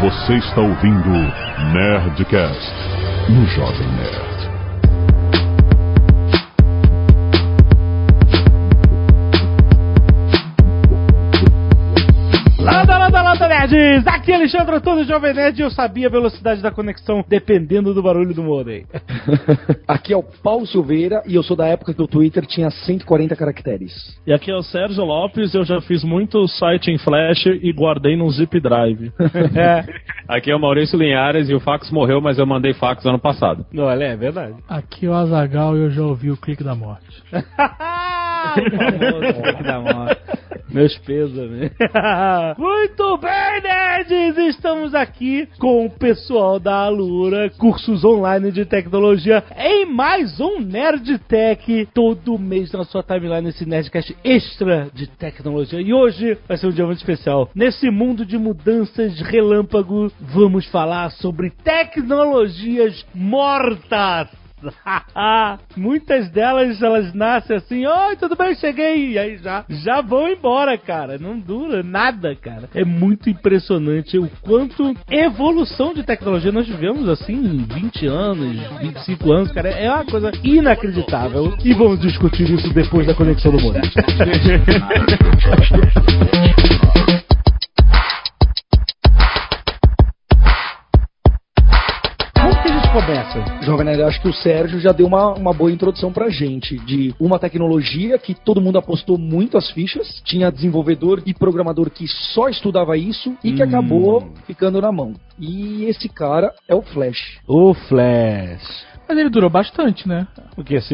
Você está ouvindo Nerdcast no Jovem Nerd. Landa, nerds! Aqui é Alexandre Antônio, Jovem Nerd, e eu sabia a velocidade da conexão dependendo do barulho do modem. Aqui é o Paulo Silveira e eu sou da época que o Twitter tinha 140 caracteres. E aqui é o Sérgio Lopes, eu já fiz muito site em Flash e guardei num zip drive. Aqui é o Maurício Linhares e o fax morreu, mas eu mandei fax ano passado. Olha, é verdade. Aqui é o Azaghal e eu já ouvi o clique da morte. O famoso clique da morte. Meus pêsames. Muito bem, nerds! Estamos aqui com o pessoal da Alura, cursos online de tecnologia, em mais um Nerdtech, todo mês na sua timeline, esse Nerdcast extra de tecnologia. E hoje vai ser um dia muito especial. Nesse mundo de mudanças de relâmpago, vamos falar sobre tecnologias mortas. Muitas delas, elas nascem assim, oi, tudo bem, cheguei, e aí já vão embora, cara, não dura nada, cara. É muito impressionante o quanto evolução de tecnologia nós tivemos, assim, em 20 anos, 25 anos, cara, é uma coisa inacreditável, e vamos discutir isso depois da conexão do mundo. Começa. Jovem Nerd, eu acho que o Sérgio já deu uma boa introdução pra gente de uma tecnologia que todo mundo apostou muito as fichas, tinha desenvolvedor e programador que só estudava isso e que acabou ficando na mão. E esse cara é o Flash. O Flash. Mas ele durou bastante, né? O quê?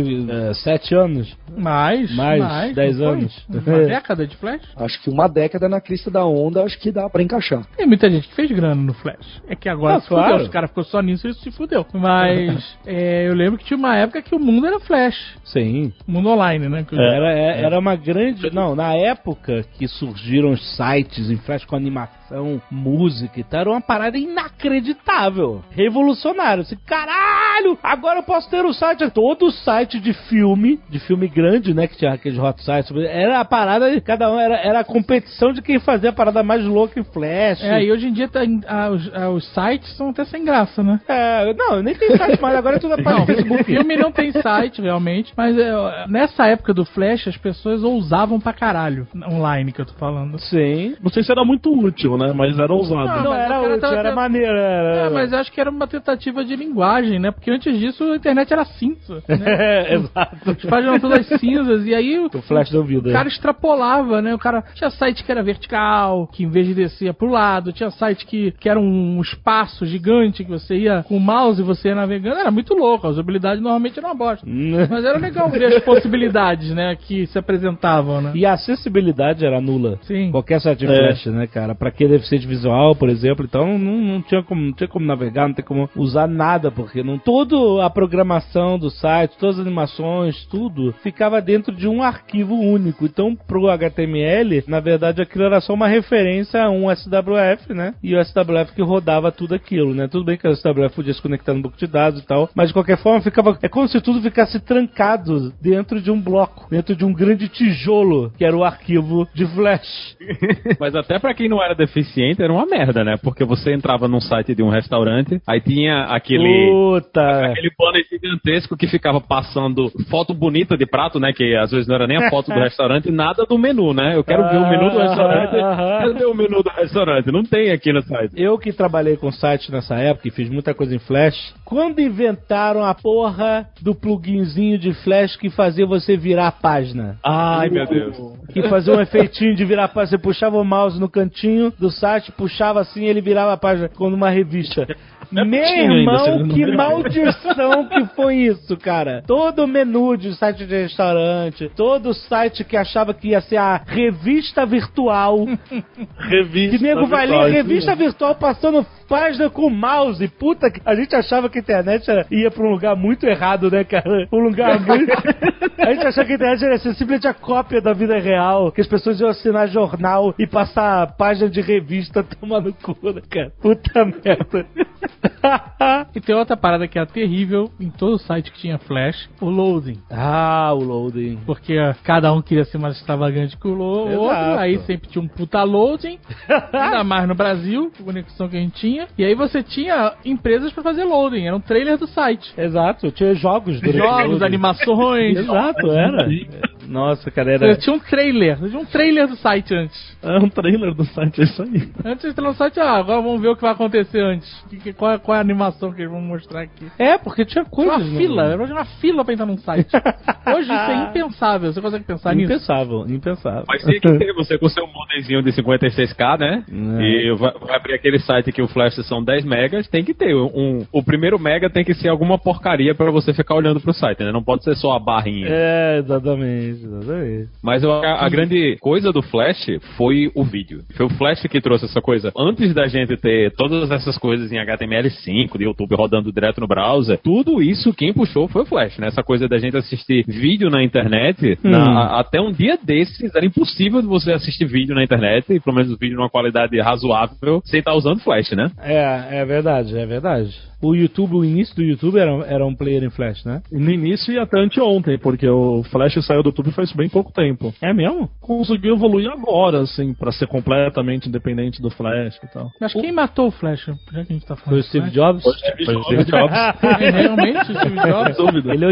7 anos? Mais 10 anos? Uma década de Flash? Acho que uma década na crista da onda, acho que dá pra encaixar. Tem muita gente que fez grana no Flash. É que agora se fudeu, claro. os caras ficou só nisso e se fudeu. Mas eu lembro que tinha uma época que o mundo era Flash. Sim. O mundo online, né? Era uma grande... Não, na época que surgiram os sites em Flash com animação, música e tal, era uma parada inacreditável. Revolucionário. Assim, caralho! Agora eu posso ter um site. Todo site de filme grande, né? Que tinha aqueles hot sites. Era a parada, cada um era a competição de quem fazia a parada mais louca em Flash. E hoje em dia os sites são até sem graça, né? Não, nem tem site mais, agora é tudo a parte do Facebook. Filme não tem site, realmente. Mas nessa época do Flash, as pessoas ousavam pra caralho. Online que eu tô falando. Sim. Não sei se era muito útil, né? Mas era ousado. Não era útil, era maneiro. Mas eu acho que era uma tentativa de linguagem, né? Porque antes disso a internet era cinza, né? Exato. As páginas eram todas cinzas, e aí o Flash deu vida. O cara extrapolava, né? O cara tinha site que era vertical, que em vez de descer ia pro lado, tinha site que era um espaço gigante que você ia com o mouse e você ia navegando, era muito louco, a usabilidade normalmente era uma bosta. Mas era legal ver as possibilidades, né, que se apresentavam, né? E a acessibilidade era nula. Sim. Qualquer site de Flash, né, cara? Pra quem é deficiente visual, por exemplo, então não tinha como navegar, não tem como usar nada, porque toda a programação do site, todas as animações, tudo, ficava dentro de um arquivo único. Então, pro HTML, na verdade, aquilo era só uma referência a um SWF, né? E o SWF que rodava tudo aquilo, né? Tudo bem que o SWF podia se conectar no banco de dados e tal, mas de qualquer forma é como se tudo ficasse trancado dentro de um bloco, dentro de um grande tijolo, que era o arquivo de Flash. Mas até pra quem não era deficiente, era uma merda, né? Porque você entrava num site de um restaurante, aí tinha aquele banner gigantesco que ficava passando foto bonita de prato, né? Que às vezes não era nem a foto do restaurante, nada do menu, né? Eu quero ver o menu do restaurante. Cadê o menu do restaurante? Não tem aqui no site. Eu que trabalhei com site nessa época e fiz muita coisa em Flash, quando inventaram a porra do pluginzinho de Flash que fazia você virar a página. Ai, meu Deus. Que fazia um efeitinho de virar a página. Você puxava o mouse no cantinho do site, puxava assim, ele virava a página como numa revista. Meu irmão, que maldição que foi isso, cara. Todo menu de site de restaurante, todo site que achava que ia ser a revista virtual. Que nego vai ler revista virtual passando página com mouse. Puta, a gente achava que a internet ia pra um lugar muito errado, né, cara? Um lugar muito... A gente achava que a internet era simplesmente a cópia da vida real, que as pessoas iam assinar jornal e passar página de revista tomando cu, né, cara? Puta merda. E tem outra parada que era terrível em todo site que tinha Flash, o loading. Ah, o loading. Porque cada um queria ser mais extravagante que o outro, aí sempre tinha um puta loading, ainda mais no Brasil, com a conexão que a gente tinha. E aí você tinha empresas pra fazer loading, era um trailer do site. Exato, tinha jogos, animações. Exato, era. Nossa, cara, era... Tinha um trailer do site antes. É um trailer do site, é isso aí. Antes de entrar no site, agora vamos ver o que vai acontecer antes. Qual é a animação que eles vão mostrar aqui? Porque tinha coisas... Era uma fila pra entrar num site. Hoje isso é impensável, você consegue pensar nisso? Impensável. Mas tem que ter você com seu modemzinho de 56k, né? E vai abrir aquele site que o flash são 10 megas, tem que ter o primeiro mega tem que ser alguma porcaria pra você ficar olhando pro site, né? Não pode ser só a barrinha. Exatamente. Mas a grande coisa do Flash foi o vídeo. Foi o Flash que trouxe essa coisa. Antes da gente ter todas essas coisas em HTML5, de YouTube rodando direto no browser, tudo isso quem puxou foi o Flash, né? Essa coisa da gente assistir vídeo na internet, até um dia desses era impossível de você assistir vídeo na internet, e pelo menos vídeo numa qualidade razoável, sem estar usando Flash, né? É verdade. O início do YouTube era um player em Flash, né? No início e até anteontem, porque o Flash saiu do YouTube faz bem pouco tempo. É mesmo? Conseguiu evoluir agora, assim, pra ser completamente independente do Flash e tal. Mas quem matou o Flash? Já que a gente tá falando. Foi o Steve Jobs? Foi o Steve Jobs. Realmente, o Steve Jobs? Dúvida. Ele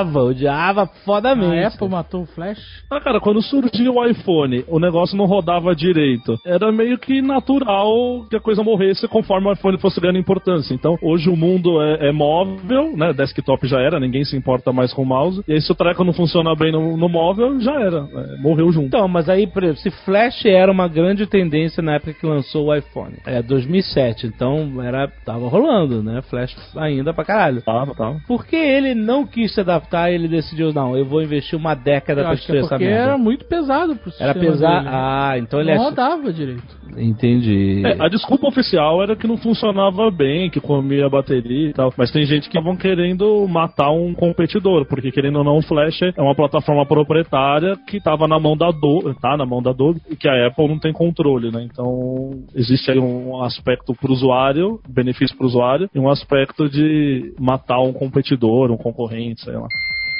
odiava fodamente. A Apple matou o Flash? Cara, quando surgiu o iPhone, o negócio não rodava direito. Era meio que natural que a coisa morresse conforme o iPhone fosse ganhando importância. Então, hoje o mundo é móvel, né? Desktop já era, ninguém se importa mais com o mouse. E aí, se o treco não funciona bem no móvel, já era. Morreu junto. Então, mas aí, por exemplo, se Flash era uma grande tendência na época que lançou o iPhone. 2007, então tava rolando, né? Flash ainda pra caralho. Tava. Por que ele não quis se adaptar e ele decidiu, não, eu vou investir uma década pra destruir essa merda? Porque era muito pesado pro sistema. Era pesado? Dele. Então ele não rodava direito. Entendi. A desculpa oficial era que não funcionava bem, que comia bateria e tal. Mas tem gente que estavam querendo matar um competidor, porque querendo ou não, o Flash é uma plataforma proprietária que estava na mão da Adobe, e que a Apple não tem controle, né? Então existe aí um aspecto pro usuário, benefício pro usuário, e um aspecto de matar um competidor, um concorrente, sei lá.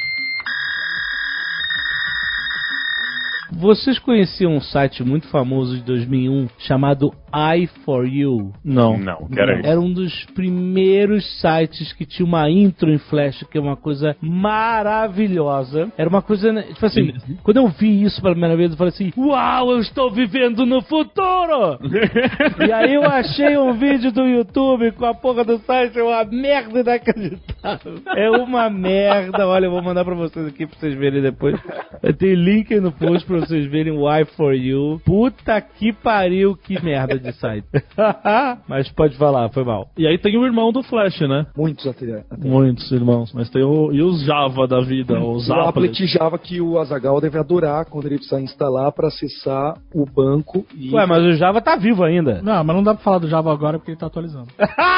Vocês conheciam um site muito famoso de 2001 chamado i4U? Não, que era isso. Era um dos primeiros sites que tinha uma intro em Flash, que é uma coisa maravilhosa. Era uma coisa, tipo assim, quando eu vi isso pela primeira vez, eu falei assim, uau, eu estou vivendo no futuro! E aí eu achei um vídeo do YouTube com a porra do site, é uma merda inacreditável. É uma merda, olha, eu vou mandar pra vocês aqui pra vocês verem depois. Tem link aí no post pra vocês verem o i4U. Puta que pariu, que merda de site. Mas pode falar, foi mal. E aí tem o irmão do Flash, né? Muitos até. Muitos irmãos. Mas tem e os Java da vida, os Applet Java que o Azaghal deve adorar quando ele precisar instalar pra acessar o banco. Ué, mas o Java tá vivo ainda. Não, mas não dá pra falar do Java agora porque ele tá atualizando.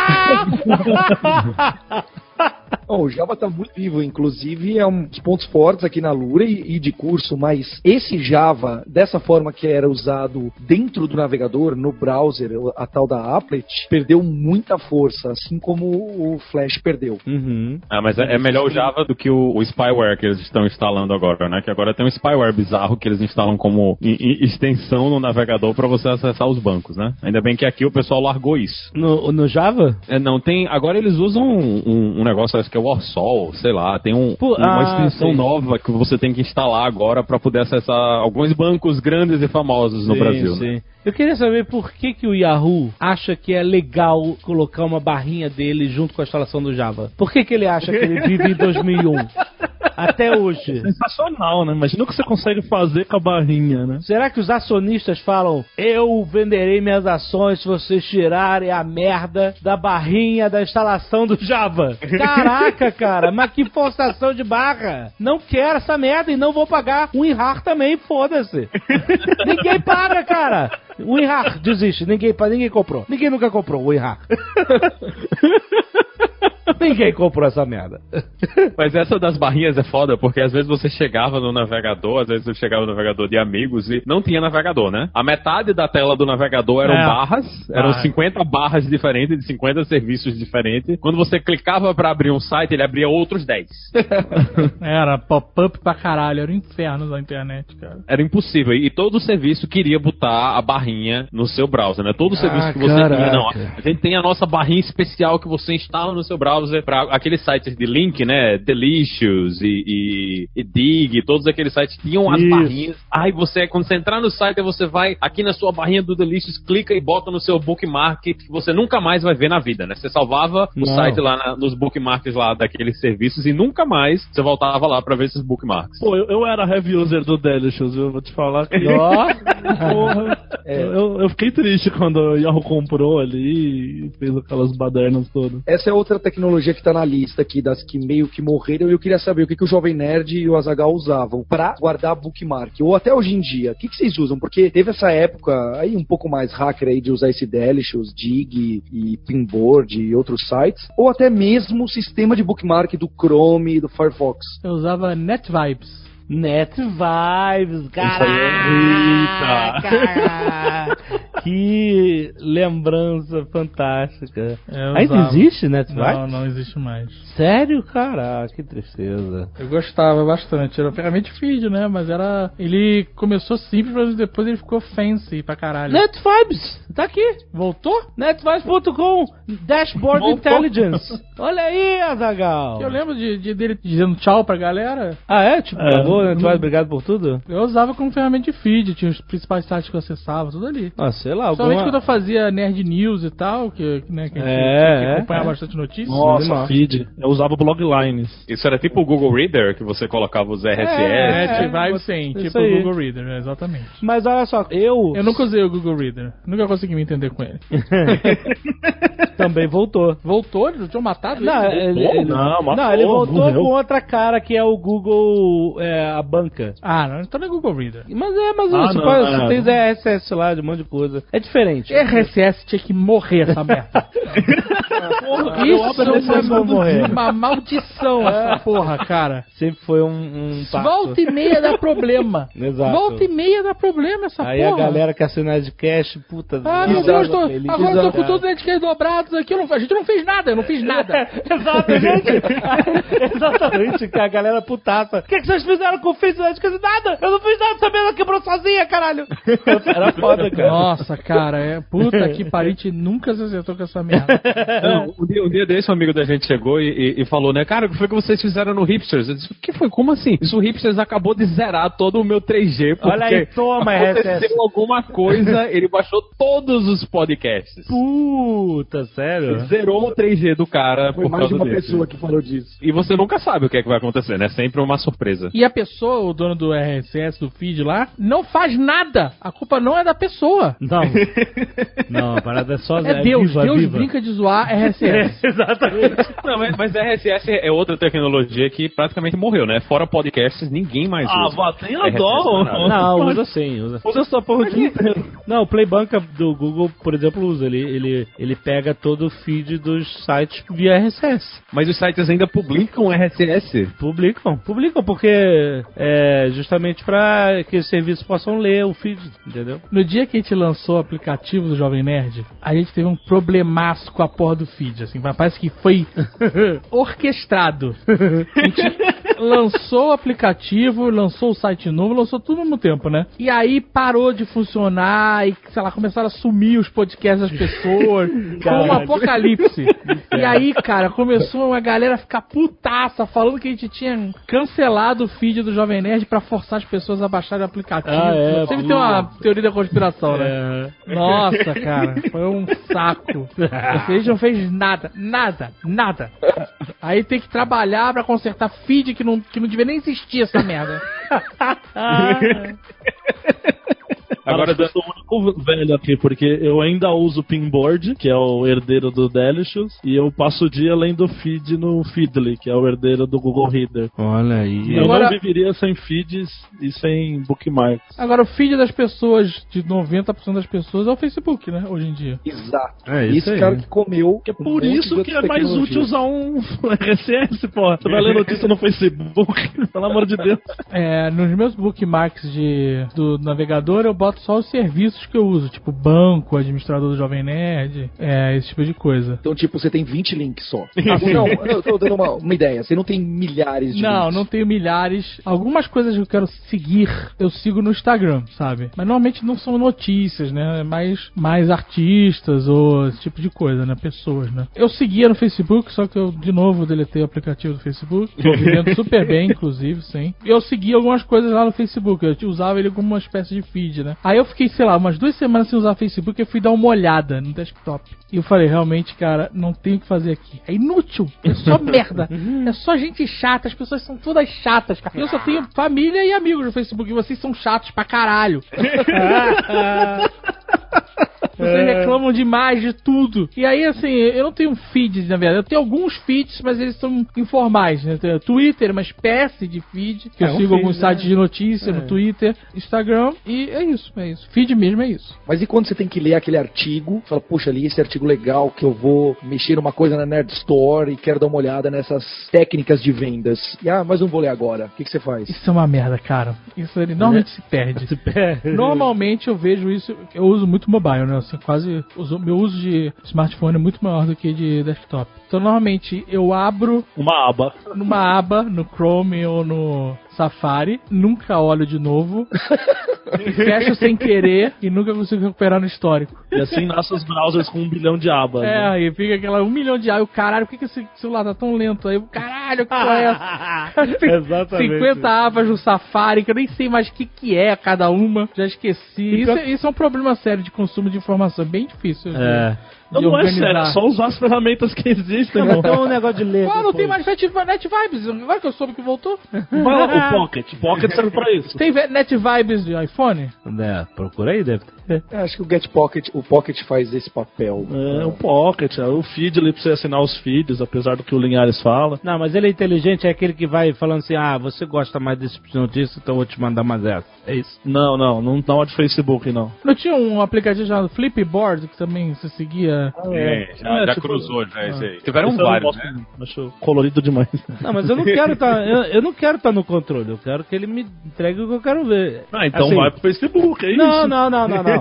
O Java tá muito vivo, inclusive é um dos pontos fortes aqui na Lura e de curso, mas esse Java, dessa forma que era usado dentro do navegador, no browser, a tal da Applet, perdeu muita força, assim como o Flash perdeu. Mas é melhor o Java do que o spyware que eles estão instalando agora, né? Que agora tem um spyware bizarro que eles instalam como extensão no navegador pra você acessar os bancos, né? Ainda bem que aqui o pessoal largou isso. No Java? Não, tem... Agora eles usam um negócio, acho que é o Warsol, sei lá, tem uma extensão nova que você tem que instalar agora pra poder acessar alguns bancos grandes e famosos no Brasil. Sim. Né? Eu queria saber por que o Yahoo acha que é legal colocar uma barrinha dele junto com a instalação do Java. Por que ele acha que ele vive em 2001? Até hoje. Sensacional, né? Imagina o que você consegue fazer com a barrinha, né? Será que os acionistas falam, eu venderei minhas ações se vocês tirarem a merda da barrinha da instalação do Java? Caraca, cara, mas que forçação de barra. Não quero essa merda e não vou pagar um WinRAR também, foda-se. Ninguém paga, cara. O WinRAR desiste, ninguém comprou. Ninguém nunca comprou o WinRAR. Ninguém comprou essa merda. Mas essa das barrinhas é foda, porque às vezes você chegava no navegador, às vezes você chegava no navegador de amigos e não tinha navegador, né? A metade da tela do navegador eram barras, eram 50 barras diferentes, de 50 serviços diferentes. Quando você clicava pra abrir um site, ele abria outros 10. Era pop-up pra caralho, era um inferno da internet, cara. Era impossível. E todo serviço queria botar a barrinha no seu browser, né? Todo serviço que você tinha, não. A gente tem a nossa barrinha especial que você instala no seu browser pra aqueles sites de link, né? Delicious e Dig, todos aqueles sites tinham as barrinhas. Aí quando você entrar no site, você vai aqui na sua barrinha do Delicious, clica e bota no seu bookmark que você nunca mais vai ver na vida, né? Você salvava o site lá nos bookmarks lá daqueles serviços e nunca mais você voltava lá pra ver esses bookmarks. Pô, eu era heavy user do Delicious, eu vou te falar que... Porra, eu fiquei triste quando o Yahoo comprou ali e fez aquelas badernas todas. Essa é outra tecnologia que tá na lista aqui, das que meio que morreram, e eu queria saber o que o Jovem Nerd e o Azaghal usavam pra guardar bookmark, ou até hoje em dia. O que vocês usam? Porque teve essa época aí um pouco mais hacker aí de usar esse Delicious, Dig e Pinboard e outros sites, ou até mesmo o sistema de bookmark do Chrome e do Firefox. Eu usava NetVibes. NetVibes, caraca! Que lembrança fantástica. Ainda existe NetVibes? Não existe mais. Sério? Caraca, que tristeza. Eu gostava bastante. Era ferramenta feed, né? Mas ele começou simples, mas depois ele ficou fancy pra caralho. NetVibes! Tá aqui. Voltou? NetVibes.com Dashboard Intelligence. Olha aí, Azaghal. Eu lembro dele dizendo tchau pra galera. Ah, é? Tipo, NetVibes, obrigado por tudo? Eu usava como ferramenta de feed, tinha os principais sites que eu acessava, tudo ali. Ah, sei lá. Somente quando eu fazia Nerd News e tal, que a gente acompanhava bastante notícias. Nossa, feed. Eu usava o Bloglines. Isso era tipo o Google Reader, que você colocava os RSS. NetVibes sim, tipo o Google Reader, exatamente. Mas olha só, eu nunca usei o Google Reader, nunca consegui me entender com ele. Também voltou. Voltou? Eles tinham matado ele? Não, ele voltou com outra cara, que é o Google, a banca. Não, então não é Google Reader. Mas você tem RSS lá, de um monte de coisa. É diferente. RSS tinha que morrer, essa merda. Isso é uma maldição, essa porra, cara. Sempre foi um passo. Volta e meia dá problema. Exato. Volta e meia dá problema, essa porra. Aí a galera que assina de cash, puta... meu Deus, agora eu tô com todos os Nerdcast dobrados aqui, a gente não fez nada, eu não fiz nada. Exato, gente. Exatamente, que a galera putaça. O que vocês fizeram com o feed do Nerdcast? Nada, eu não fiz nada, essa mesa quebrou sozinha, caralho. Era foda, cara. Nossa, cara, puta que pariu, a gente nunca se acertou com essa merda. Não, um dia desse um amigo da gente chegou e falou, né, cara, o que foi que vocês fizeram no Hipsters? Eu disse, o que foi? Como assim? Isso, o Hipsters acabou de zerar todo o meu 3G, porque olha aí, toma, aconteceu alguma coisa, ele baixou todos os podcasts. Puta, sério? Zerou o 3G do cara. Foi mais de uma pessoa que falou disso. E você nunca sabe o que é que vai acontecer, né? Sempre uma surpresa. E a pessoa, o dono do RSS, do feed lá, não faz nada. A culpa não é da pessoa. Não, a parada é só... É Deus. Deus brinca de zoar RSS. Exatamente. Não, mas RSS é outra tecnologia que praticamente morreu, né? Fora podcasts, ninguém mais usa. Tenha dó. Não, usa sim. Usa essa porra o dia inteiro. Não, o Playbank do Google, por exemplo, usa. Ele pega todo o feed dos sites via RSS. Mas os sites ainda publicam RSS? Publicam porque é justamente para que os serviços possam ler o feed, entendeu? No dia que a gente lançou o aplicativo do Jovem Nerd, a gente teve um problemaço com a porra do feed, assim, parece que foi orquestrado. A gente lançou o aplicativo, lançou o site novo, lançou tudo ao mesmo tempo, né? E aí parou de funcionar e, sei lá, começaram a sumir os podcasts das pessoas. Foi um apocalipse. E aí, cara, começou a galera a ficar putaça, falando que a gente tinha cancelado o feed do Jovem Nerd pra forçar as pessoas a baixarem o aplicativo. Sempre tem uma teoria da conspiração, né? Nossa, cara, foi um saco. A gente não fez nada. Aí tem que trabalhar pra consertar feed que não devia nem existir essa merda. Agora, pouco velho aqui, porque eu ainda uso o Pinboard, que é o herdeiro do Delicious, e eu passo o dia lendo feed no Feedly, que é o herdeiro do Google Reader. Olha aí. Eu não viveria sem feeds e sem bookmarks. Agora, o feed das pessoas, de 90% das pessoas, é o Facebook, né? Hoje em dia. Exato. Isso Esse cara que comeu. É por isso que é mais útil usar um RSS, pô. Você vai ler notícia no Facebook, pelo amor de Deus. Nos meus bookmarks do navegador, eu boto só os serviços que eu uso, tipo banco, administrador do Jovem Nerd, esse tipo de coisa. Então, tipo, você tem 20 links só. Não, eu tô dando uma ideia. Você não tem milhares de links. Não tenho milhares. Algumas coisas que eu quero seguir, eu sigo no Instagram, sabe? Mas normalmente não são notícias, né? É mais artistas ou esse tipo de coisa, né? Pessoas, né? Eu seguia no Facebook, só que eu, de novo, deletei o aplicativo do Facebook. Tô vivendo super bem, inclusive, sim. Eu seguia algumas coisas lá no Facebook. Eu usava ele como uma espécie de feed, né? Aí eu fiquei, sei lá, umas 2 semanas sem usar o Facebook e fui dar uma olhada no desktop. E eu falei, realmente, cara, não tem o que fazer aqui. É inútil. É só merda. É só gente chata. As pessoas são todas chatas, cara. Eu só tenho família e amigos no Facebook. E vocês são chatos pra caralho. Vocês reclamam demais de tudo. E aí, assim, eu não tenho feed, na verdade. Eu tenho alguns feeds, mas eles são informais, né? Twitter, uma espécie de feed. Que eu sigo alguns sites de notícia no Twitter, Instagram. E é isso. Feed mesmo é isso. Mas e quando você tem que ler aquele artigo? Fala, poxa, li esse artigo legal que eu vou mexer numa coisa na Nerd Store e quero dar uma olhada nessas técnicas de vendas. E, mas não vou ler agora. O que você faz? Isso é uma merda, cara. Isso ele normalmente se perde. Normalmente eu vejo isso. Eu uso muito mobile, né? Assim, meu uso de smartphone é muito maior do que de desktop. Então, normalmente, eu abro numa aba no Chrome ou no Safari, nunca olho de novo, fecho sem querer e nunca consigo recuperar no histórico. E assim nascem os browsers com 1 bilhão de abas. Né? E fica aquela 1 milhão de abas. Caralho, por que esse celular tá tão lento? Aí, caralho, que porra é essa? Exatamente. 50 abas no Safari, que eu nem sei mais o que é cada uma. Já esqueci. Isso é um problema sério de consumo de informação. É bem difícil. Não é sério, é só usar as ferramentas que existem. Não, então é um negócio de ler. Não tem mais NetVibes. Agora que eu soube que voltou. Vai lá pro Pocket. Pocket serve pra isso. Tem NetVibes de iPhone? Procura aí, deve ter. Acho que o Pocket faz esse papel. O Pocket, o feed ali pra você assinar os feeds, apesar do que o Linhares fala. Não, mas ele é inteligente, é aquele que vai falando assim, você gosta mais desse tipo de notícia, então eu vou te mandar mais essa. É isso? Não é de Facebook, não. Não tinha um aplicativo chamado Flipboard, que também você seguia? Já cruzou, já esse aí. Tiveram vários, né? Acho colorido demais. Não, mas eu não quero eu não quero estar no controle, eu quero que ele me entregue o que eu quero ver. Então assim, vai pro Facebook, é isso? Não.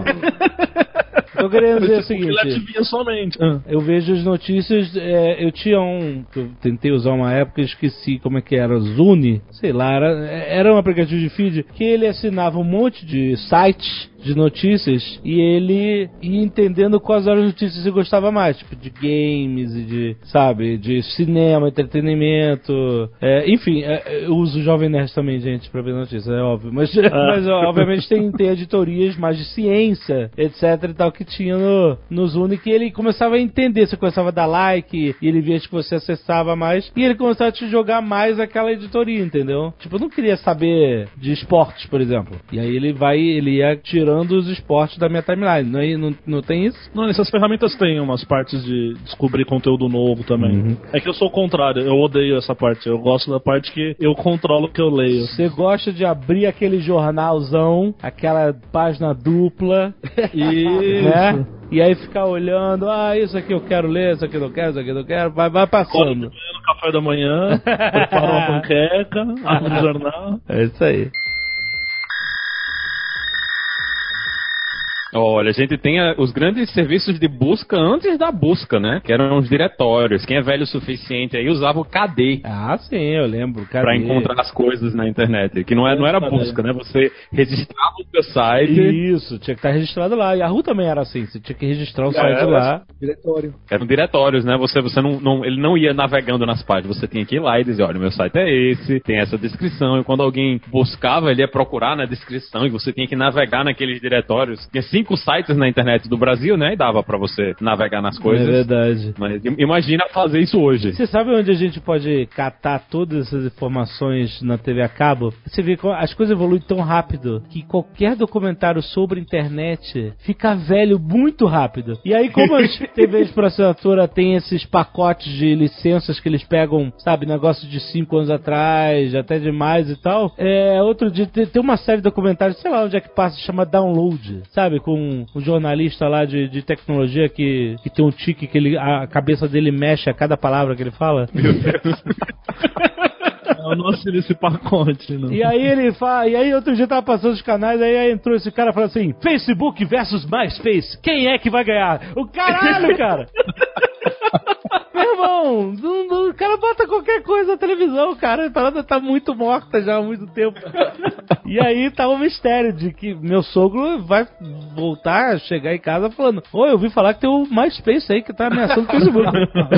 Eu queria dizer o seguinte, somente. Eu vejo as notícias, eu tinha que eu tentei usar uma época, esqueci como é que era, Zune, sei lá, era um aplicativo de feed que ele assinava um monte de sites de notícias e ele ia entendendo quais eram as notícias que gostava mais, tipo de games e de cinema, entretenimento, enfim, eu uso o Jovem Nerd também, gente, pra ver notícias, é óbvio, mas obviamente tem editorias mais de ciência, etc e tal, que tinha no Zune, que ele começava a entender, você começava a dar like e ele via que você acessava mais e ele começava a te jogar mais aquela editoria, entendeu? Tipo, eu não queria saber de esportes, por exemplo, e aí ele ia tirando os esportes da minha timeline. Não tem isso? Não, essas ferramentas têm umas partes de descobrir conteúdo novo também. É que eu sou o contrário, eu odeio essa parte. Eu gosto da parte que eu controlo o que eu leio. Você gosta de abrir aquele jornalzão, aquela página dupla né? E aí ficar olhando, isso aqui eu quero ler, isso aqui eu não quero, isso aqui eu não quero, vai passando. No café da manhã, prepara uma panqueca, abre o jornal. É isso aí. Olha, a gente tem os grandes serviços de busca antes da busca, né? Que eram os diretórios. Quem é velho o suficiente aí usava o KD. Sim, eu lembro. KD. Pra encontrar as coisas na internet. Que não era busca, né? Você registrava o seu site. Isso, tinha que estar registrado lá. E a Yahoo também era assim. Você tinha que registrar o site lá. Diretório. Eram diretórios, né? Você ele não ia navegando nas páginas. Você tinha que ir lá e dizer, olha, meu site é esse, tem essa descrição. E quando alguém buscava, ele ia procurar na descrição. E você tinha que navegar naqueles diretórios. Tinha 5 5 sites na internet do Brasil, né? E dava pra você navegar nas coisas. É verdade. Mas imagina fazer isso hoje. Você sabe onde a gente pode catar todas essas informações na TV a cabo? Você vê que as coisas evoluem tão rápido que qualquer documentário sobre internet fica velho muito rápido. E aí, como as TVs por assinatura têm esses pacotes de licenças que eles pegam, sabe, negócio de 5 anos atrás, até demais e tal, outro dia tem uma série de documentários, sei lá onde é que passa, chama Download, sabe, com um jornalista lá de tecnologia que tem um tique que a cabeça dele mexe a cada palavra que ele fala. Meu Deus. Eu não assino esse pacote, não. E aí ele fala, e aí outro dia tava passando os canais, aí entrou esse cara e falou assim: Facebook versus MySpace, quem é que vai ganhar? O caralho, cara! Meu irmão, o cara bota qualquer coisa na televisão, cara. A parada tá muito morta já há muito tempo. E aí tá o mistério de que meu sogro vai voltar, chegar em casa falando: eu ouvi falar que tem o MySpace aí que tá ameaçando o Facebook.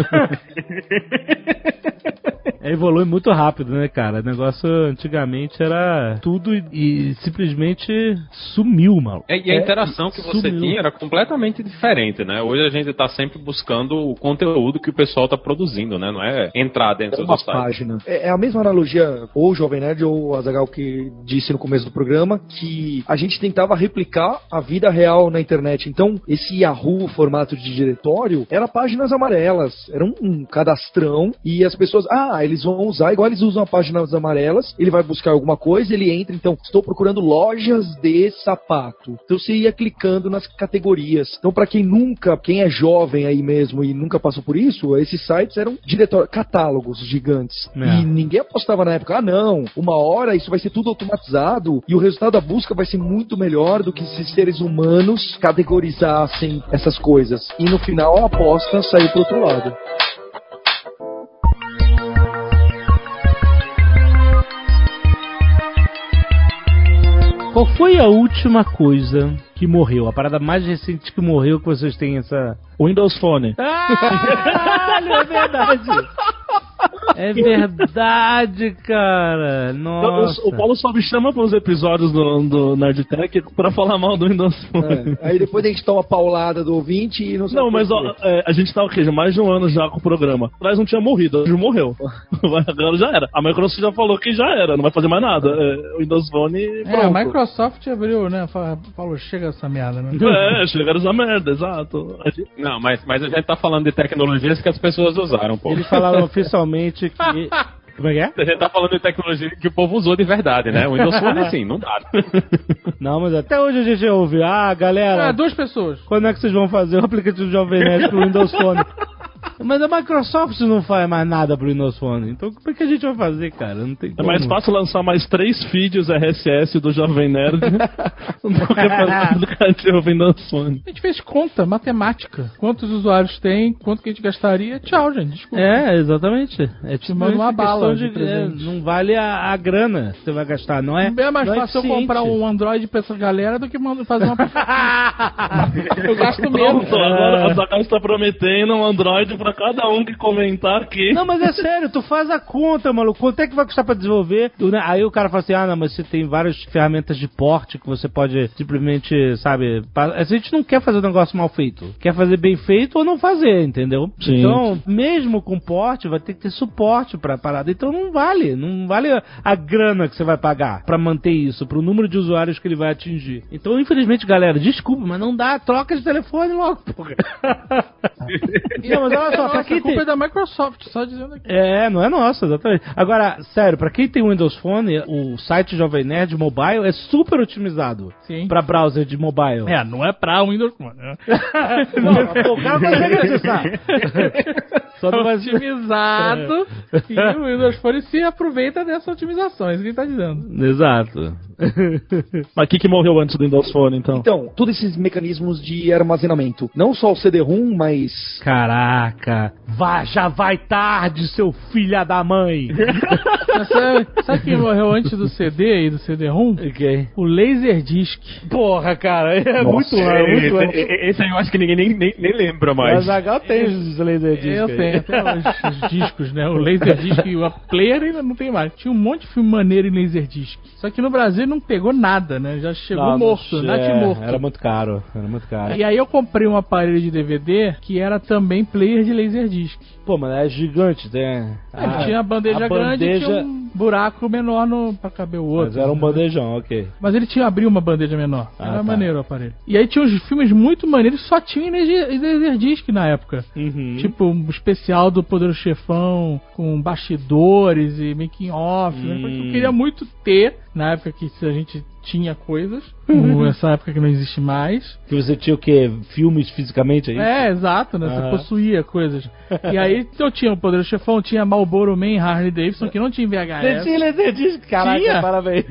Evolui muito rápido, né, cara? O negócio antigamente era tudo e simplesmente sumiu, mano. E a interação que você tinha era completamente diferente, né? Hoje a gente tá sempre buscando o conteúdo que o pessoal tá produzindo, né? Não é entrar dentro do site. Página. É a mesma analogia, ou o Jovem Nerd ou o Azaghal que disse no começo do programa, que a gente tentava replicar a vida real na internet. Então, esse Yahoo formato de diretório era páginas amarelas, era um cadastrão e as pessoas, eles vão usar, igual eles usam a páginas amarelas, ele vai buscar alguma coisa, ele entra, então, estou procurando lojas de sapato. Então você ia clicando nas categorias. Então, pra quem é jovem aí mesmo e nunca passou por isso, esses sites eram catálogos gigantes. E ninguém apostava na época, não, uma hora isso vai ser tudo automatizado e o resultado da busca vai ser muito melhor do que se seres humanos categorizassem essas coisas. E no final a aposta saiu pro outro lado. Qual foi a última coisa que morreu? A parada mais recente que morreu que vocês têm essa... Windows Phone. É verdade. É verdade, cara. Nossa. O Paulo só me chama para os episódios do Nerdtech pra falar mal do Windows Phone. Aí depois a gente toma paulada do ouvinte e não sabe. Não, mas a gente tá mais de um ano já com o programa. Atrás não tinha morrido, hoje morreu. Agora já era. A Microsoft já falou que já era, não vai fazer mais nada. O Windows Phone. A Microsoft abriu, né? Falou, chega essa merda, né? Chega essa merda, exato. Não, mas a gente tá falando de tecnologias que as pessoas usaram, pô. Eles falaram oficialmente que... Como é que é? A gente tá falando de tecnologia que o povo usou de verdade, né? O Windows Phone, assim, não dá. Não, mas até hoje a gente ouve. Galera... 2 pessoas. Quando é que vocês vão fazer o aplicativo Jovem Nerd pro Windows Phone? Mas a Microsoft não faz mais nada pro Windows Phone. Então como é que a gente vai fazer, cara? Não tem como. É mais fácil lançar mais 3 feeds RSS do Jovem Nerd do que fazer o aplicativo Windows Phone. A gente fez conta, matemática. Quantos usuários tem, quanto que a gente gastaria. Tchau, gente, desculpa. Exatamente. É tipo uma bala não vale a grana que você vai gastar, não é? É mais fácil eu comprar um Android pra essa galera do que fazer uma eu gasto menos. Agora a Zaghal está prometendo um Android pra cada um que comentar aqui. Não, mas é sério, tu faz a conta, maluco. Quanto é que vai custar pra desenvolver? Aí o cara fala assim, não, mas você tem várias ferramentas de porte que você pode simplesmente, sabe... A gente não quer fazer um negócio mal feito. Quer fazer bem feito ou não fazer, entendeu? Sim. Então, mesmo com porte, vai ter que ter suporte pra parada. Então não vale a grana que você vai pagar pra manter isso, pro número de usuários que ele vai atingir. Então, infelizmente, galera, desculpa, mas não dá. Troca de telefone logo, porra. Não, mas olha só, pra quem culpa é da Microsoft, só dizendo aqui. Não é nossa, exatamente. Agora, sério, pra quem tem Windows Phone, o site Jovem Nerd Mobile é super otimizado. Sim. Pra browser de mobile. Não é pra Windows Phone, né? Não, o cara vai acessar. Só não vai otimizado e o Windows Phone se aproveita dessa otimização, é isso que ele tá dizendo. Exato. Mas o que morreu antes do Windows Phone, então? Então, todos esses mecanismos de armazenamento. Não só o CD-ROM, mas... Caraca, já vai tarde, seu filho da mãe. Sabe quem morreu antes do CD e do CD-ROM? Okay. O Laserdisc. Porra, cara, muito antes. Esse aí eu acho que ninguém nem lembra mais. Mas Zaghal tem os Laserdisc. Eu tenho até os discos, né? O Laserdisc e o player ainda não tem mais. Tinha um monte de filme maneiro em Laserdisc. Só que no Brasil não pegou nada, né? Já chegou morto, morto. Era muito caro. E aí eu comprei um aparelho de DVD que era também player de Laserdisc. Pô, mas é gigante, né? Ele tinha a bandeja grande e tinha um buraco menor pra caber o outro. Mas era um bandejão, ok. Mas ele abriu uma bandeja menor. Era maneiro o aparelho. E aí tinha uns filmes muito maneiros, só tinha em Laserdisc na época. Tipo, um especial do Poderoso Chefão, com bastidores e making off. Né? Eu queria muito ter, na época que a gente tinha coisas, nessa época que não existe mais. Que você tinha o quê? Filmes fisicamente aí? Exato, né? Você possuía coisas. E aí eu tinha o Poderoso Chefão, tinha Marlboro Man, Harley Davidson, que não tinha VHS. Você tinha Laserdisc? Caraca, tinha. Parabéns.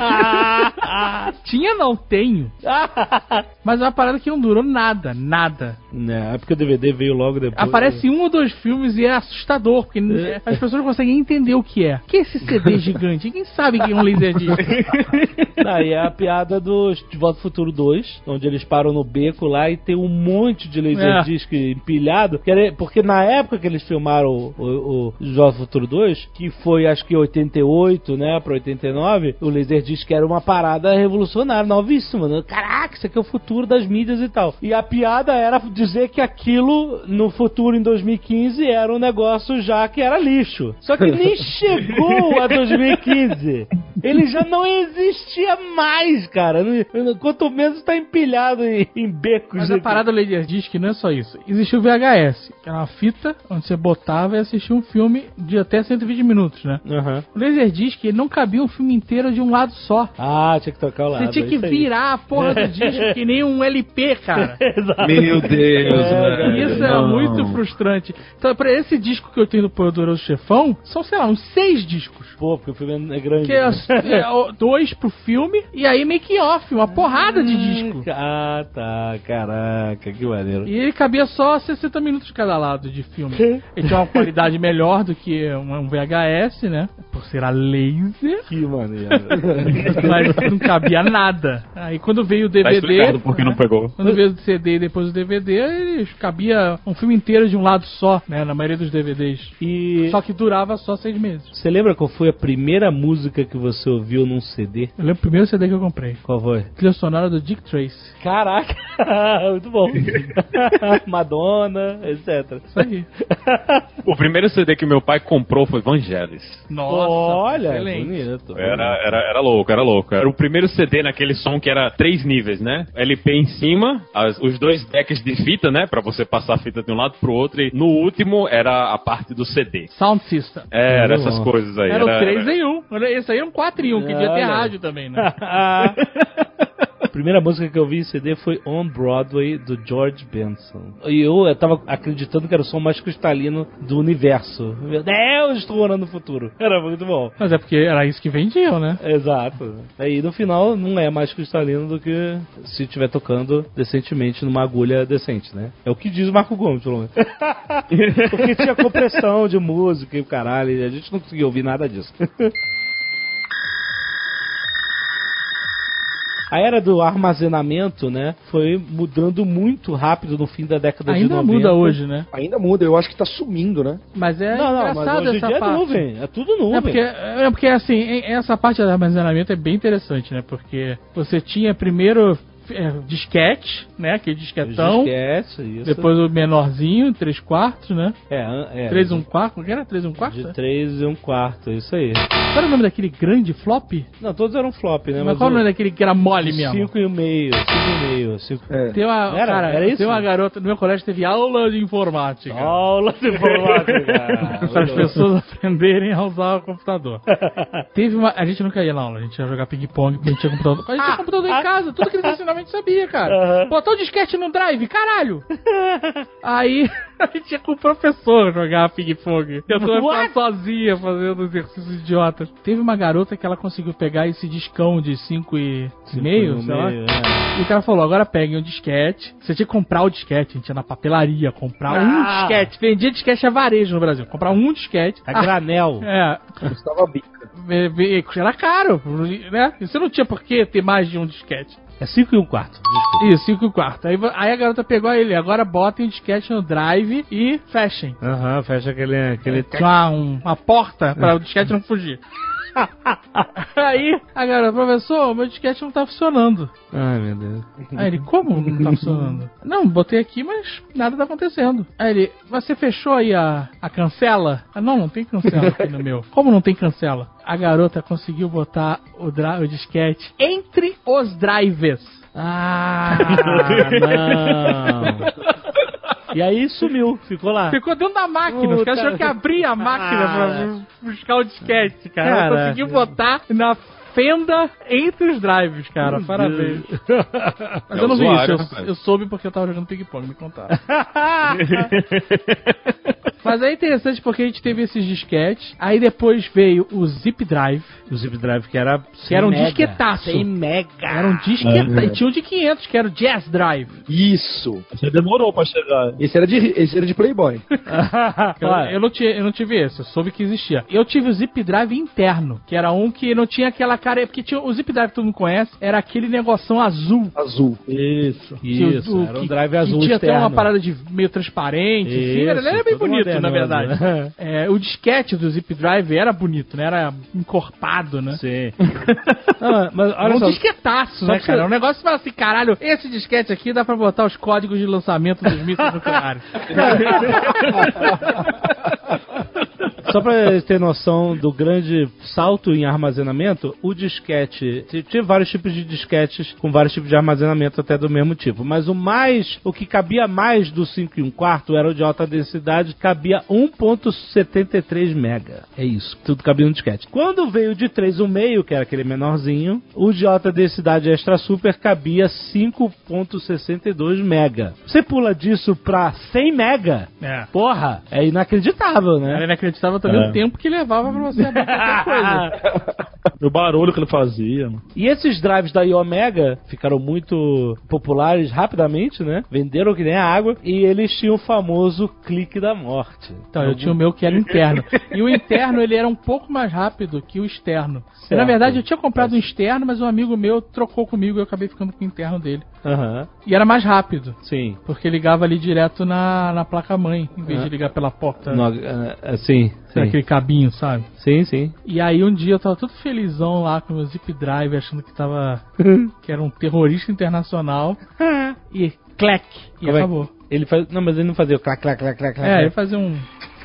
Tinha, não tenho. Mas é uma parada que não durou nada. É porque o DVD veio logo depois. Aparece um ou dois filmes e é assustador, porque as pessoas não conseguem entender o que é. O que é esse CD gigante? Ninguém sabe que é um Laserdisc. Aí é a piada do De Volta ao Futuro 2, onde eles param no beco lá e tem um monte de Laserdisc empilhado. Porque na época que eles filmaram o De Volta ao Futuro 2, que foi acho que 88, né, pra 89, o Laserdisc era uma parada revolucionária, novíssima, né? Caraca, isso aqui é o futuro das mídias e tal. E a piada era dizer que aquilo no futuro, em 2015, era um negócio já que era lixo. Só que nem chegou a 2015. Ele já não existia mais, cara. Quanto menos tá empilhado em becos. Mas a parada do Laserdisc não é só isso. Existiu o VHS, que era uma fita onde você botava e assistia um filme de até 120 minutos, né? O Laserdisc, ele não cabia um filme inteiro de um lado só. Tinha que trocar o lado. Você tinha que virar a porra do disco que nem um LP, cara. Exato. Meu Deus, velho. Isso é muito frustrante. Então, pra esse disco que eu tenho do Poderoso Chefão, são, sei lá, uns 6 discos. Pô, porque o filme é grande. Que é 2 pro filme e aí making off, uma porrada de disco. Tá, caraca, que maneiro. E ele cabia só 60 minutos de cada lado de filme. Ele tinha uma qualidade melhor do que um VHS, né? Por ser a laser. Que maneiro. Mas não cabia nada. Aí quando veio o DVD... porque não pegou. Quando veio o CD e depois o DVD, eles cabia um filme inteiro de um lado só, né? Na maioria dos DVDs. Só que durava só 6 meses. Você lembra qual foi a primeira música que você ouviu num CD? Eu lembro o primeiro CD que eu comprei. Qual foi? Trilha sonora do Dick Tracy. Caraca, muito bom. Madonna, etc. Isso aí. O primeiro CD que meu pai comprou foi Vangelis. Nossa, olha, excelente. Bonito. Era louco. Era o primeiro CD naquele som que era 3 níveis, né? LP em cima, os 2 decks de fita, né? Pra você passar a fita de um lado pro outro. E no último era a parte do CD. Sound System. Era essas coisas aí. Era o 3 em 1. Esse aí é um 4 em 1, que devia ter rádio também, né? A primeira música que eu vi em CD foi On Broadway, do George Benson. E eu tava acreditando que era o som mais cristalino do universo. Meu Deus, estou morando no futuro. Era muito bom. Mas é porque era isso que vendiam, né? Exato. Aí no final não é mais cristalino do que se estiver tocando decentemente numa agulha decente, né? É o que diz o Marco Gomes, pelo menos. Porque tinha compressão de música e o caralho, e a gente não conseguia ouvir nada disso. A era do armazenamento, né, foi mudando muito rápido no fim da década de 90. Ainda muda hoje, né? Ainda muda, eu acho que tá sumindo, né? Mas é mas engraçado hoje essa em dia parte. é nuvem, é tudo nuvem. É porque assim, essa parte do armazenamento é bem interessante, né? Porque você tinha primeiro disquete, né? Aquele disquetão. Disquete, isso. Depois o menorzinho, 3/4, né? 3 1/4, não era 3 1/4? De 3 1/4, isso aí. Qual era o nome daquele grande flop? Não, todos eram flop, né? Mas qual o nome daquele que era mole mesmo? 5,5. Tem uma, era isso? Tem uma garota no meu colégio que teve aula de informática. Aula de informática. Para as pessoas aprenderem a usar o computador. A gente nunca ia na aula, a gente ia jogar ping-pong porque a gente tinha computador. A gente tinha computador em casa, tudo que eles ensinavam a gente sabia, cara. Botar o disquete no drive, caralho! Aí a gente ia com o professor jogar ping-pong. Eu tô ficando sozinha fazendo exercícios idiotas. Teve uma garota que ela conseguiu pegar esse discão de 5,5, sei lá. E o cara falou, agora peguem um disquete. Você tinha que comprar o disquete, a gente ia na papelaria comprar um disquete. Vendia disquete a varejo no Brasil. Comprar um disquete. A granel. Custava bica. Era caro, né? E você não tinha por que ter mais de um disquete. É 5 1/4. Isso, 5 1/4. Aí a garota pegou ele. Agora botem o disquete no drive e fechem. Fecha aquele... Tinha uma porta para o disquete não fugir. Aí, a garota, professor, o meu disquete não tá funcionando. Ai, meu Deus. Aí ele, como não tá funcionando? Não, botei aqui, mas nada tá acontecendo. Aí ele, você fechou aí a cancela? Ah, não tem cancela aqui no meu. Como não tem cancela? A garota conseguiu botar o disquete entre os drivers. Ah, não. E aí sumiu, ficou lá. Ficou dentro da máquina. Os caras acharam que abria a máquina pra buscar o disquete, cara. Ela conseguiu botar na fenda entre os drives, cara. Parabéns. Mas eu não vi isso. Eu soube porque eu tava jogando ping-pong, me contaram. Mas é interessante porque a gente teve esses disquetes. Aí depois veio o Zip Drive. O Zip Drive que era um disquetaço. 100 mega. Era um disquetaço. E tinha um de 500, que era o Jazz Drive. Isso. Você demorou pra chegar. Esse era de Playboy. Eu não tive esse, eu soube que existia. Eu tive o Zip Drive interno, que era um que não tinha aquela cara... Porque tinha, o Zip Drive que todo mundo conhece, era aquele negoção azul. Isso. Era um drive azul que tinha até uma parada de meio transparente. Assim, ele era bem bonito, na verdade. O disquete do Zip Drive era bonito, né? Era encorpado, né? Sim. Mas olha só, um disquetaço, né, cara? Um negócio que fala assim, caralho, esse disquete aqui dá pra botar os códigos de lançamento dos mísseis nucleares. Só pra ter noção do grande salto em armazenamento, o disquete... Tinha vários tipos de disquetes com vários tipos de armazenamento até do mesmo tipo. Mas o que cabia mais do 5 1/4 era o de alta densidade, cabia 1.73 mega. É isso, tudo cabia no disquete. Quando veio o de 3 1/2, que era aquele menorzinho, o de alta densidade extra super cabia 5.62 mega. Você pula disso pra 100 mega? Porra, é inacreditável, né? Era inacreditável também o tempo que levava pra você abrir qualquer coisa. O barulho que ele fazia. Mano. E esses drives da Iomega ficaram muito populares rapidamente, né? Venderam que nem a água. E eles tinham o famoso clique da morte. Então, eu tinha o meu que era interno. E o interno, ele era um pouco mais rápido que o externo. E, na verdade, eu tinha comprado um externo, mas um amigo meu trocou comigo e eu acabei ficando com o interno dele. E era mais rápido. Sim. Porque ligava ali direto na placa-mãe, em vez de ligar pela porta. Sim. Aquele cabinho, sabe? Sim. E aí um dia eu tava todo felizão lá com o meu Zip Drive, achando que era um terrorista internacional. E clac! E acabou. Mas ele não fazia o clac, clac, clac, clac. Ele fazia um...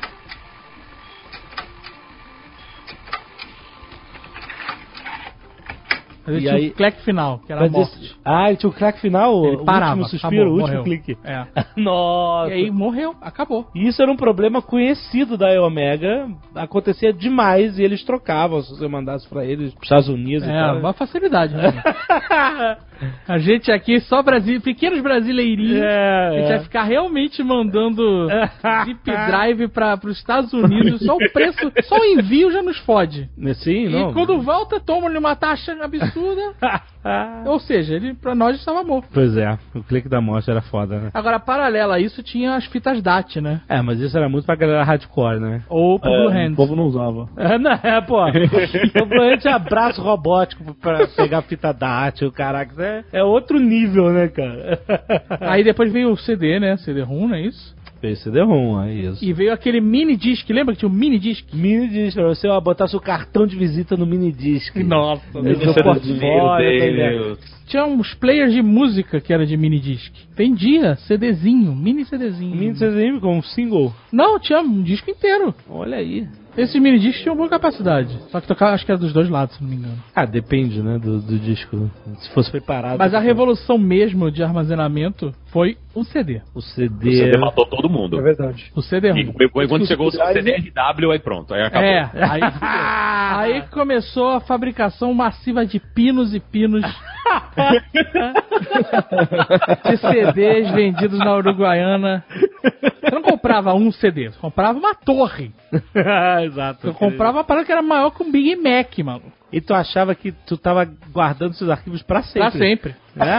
Ele tinha o clack final, que era a morte. Ele tinha o clack final? Ele parava, o último suspiro, acabou, o último morreu. clique. Nossa. E aí morreu, acabou. E isso era um problema conhecido da Omega. Acontecia demais e eles trocavam se você mandasse pra eles, pros Estados Unidos e tal. Uma facilidade, né? A gente aqui, só pequenos brasileirinhos, a gente vai ficar realmente mandando Zip Drive pros Estados Unidos. Só o preço, só o envio já nos fode. Sim, e quando volta, toma-lhe uma taxa absurda. Ou seja, ele pra nós estava morto. Pois é, o clique da morte era foda, né? Agora, paralelo a isso, tinha as fitas DAT, né? Mas isso era muito pra galera hardcore, né? Ou pro Blue Hand. O povo não usava. Pô. O Blue Hand tinha braço robótico pra pegar fita DAT, o caraca. É outro nível, né, cara? Aí depois veio o CD, né? CD-ROM, não é isso? Veio CD-ROM, é isso. E veio aquele mini disc, lembra que tinha um mini disc? Mini disc, pra você botar seu cartão de visita no mini disc. Nossa, meu portfólio. Tinha uns players de música que era de mini disc. Vendia CDzinho, mini CDzinho. Mini CDzinho com um single? Não, tinha um disco inteiro. Olha aí. Esses mini discos tinham boa capacidade. Só que tocava, acho que era dos dois lados, se não me engano. Depende, né, do disco. Se fosse preparado. Mas a revolução mesmo de armazenamento foi o CD. O CD matou todo mundo. É verdade. O CD. E quando chegou o CD RW, aí pronto, aí acabou. Aí começou a fabricação massiva de pinos e pinos de CDs vendidos na Uruguaiana. Você não comprava um CD, você comprava uma torre. Exato. Eu comprava uma parada que era maior que um Big Mac, mano. E tu achava que tu tava guardando seus arquivos pra sempre. Pra sempre.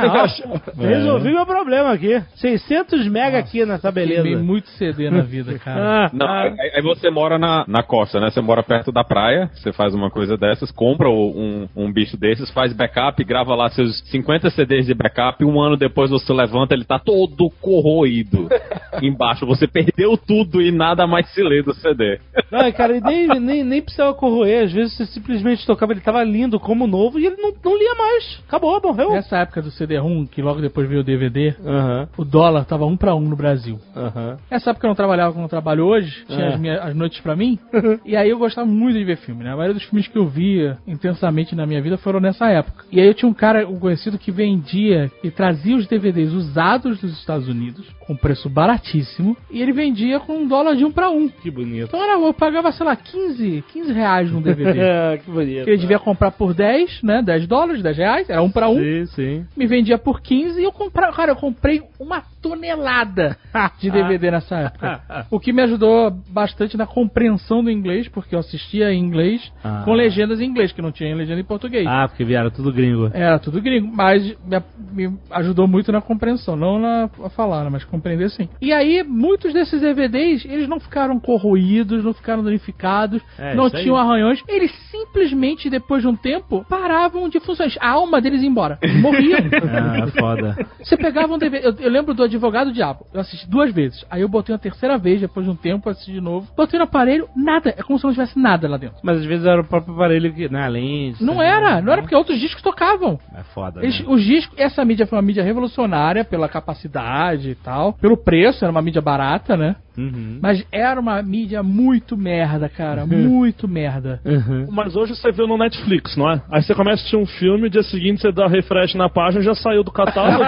Resolvi meu problema aqui. 600 mega aqui nessa beleza. Queimei muito CD na vida, cara. Não, aí você mora na costa, né? Você mora perto da praia, você faz uma coisa dessas, compra um bicho desses, faz backup, grava lá seus 50 CDs de backup, 1 ano depois você levanta, ele tá todo corroído embaixo. Você perdeu tudo e nada mais se lê do CD. Não, cara, e nem precisava corroer. Às vezes você simplesmente tocava, ele tava lindo como novo e ele não lia mais. Acabou, morreu. Nessa época do CD-ROM, que logo depois veio o DVD, o dólar tava 1 pra 1 no Brasil. Nessa época eu não trabalhava como eu trabalho hoje, tinha as noites pra mim, e aí eu gostava muito de ver filme, né? A maioria dos filmes que eu via intensamente na minha vida foram nessa época. E aí eu tinha um conhecido que vendia e trazia os DVDs usados dos Estados Unidos, com preço baratíssimo, e ele vendia com $1 de 1 pra 1. Que bonito. Então eu pagava, sei lá, 15 reais num DVD. Que bonito. Que ele devia comprar por 10, né? $10, 10 reais, era 1 pra 1. Sim. Me vendia por 15 e eu comprei uma tonelada de DVD nessa época. O que me ajudou bastante na compreensão do inglês, porque eu assistia em inglês com legendas em inglês, que não tinha legenda em português. Porque vieram tudo gringo. Era tudo gringo, mas me ajudou muito na compreensão, não a falar, mas compreender sim. E aí, muitos desses DVDs, eles não ficaram corroídos, não ficaram danificados, não tinham arranhões, eles simplesmente, depois de um tempo, paravam de funcionar. A alma deles ia embora. Morriam. Foda. Você pegava um DVD. Eu lembro do Advogado Diabo. Eu assisti 2 vezes. Aí eu botei uma terceira vez, depois de um tempo, assisti de novo. Botei no aparelho, nada. É como se não tivesse nada lá dentro. Mas às vezes era o próprio aparelho que. Na lente. Não era porque outros discos tocavam. É foda. Os discos, essa mídia foi uma mídia revolucionária pela capacidade e tal. Pelo preço, era uma mídia barata, né? Mas era uma mídia muito merda, cara. Muito merda. Mas hoje você viu no Netflix, não é? Aí você começa a assistir um filme, dia seguinte você dá refresh na página e já saiu do catálogo.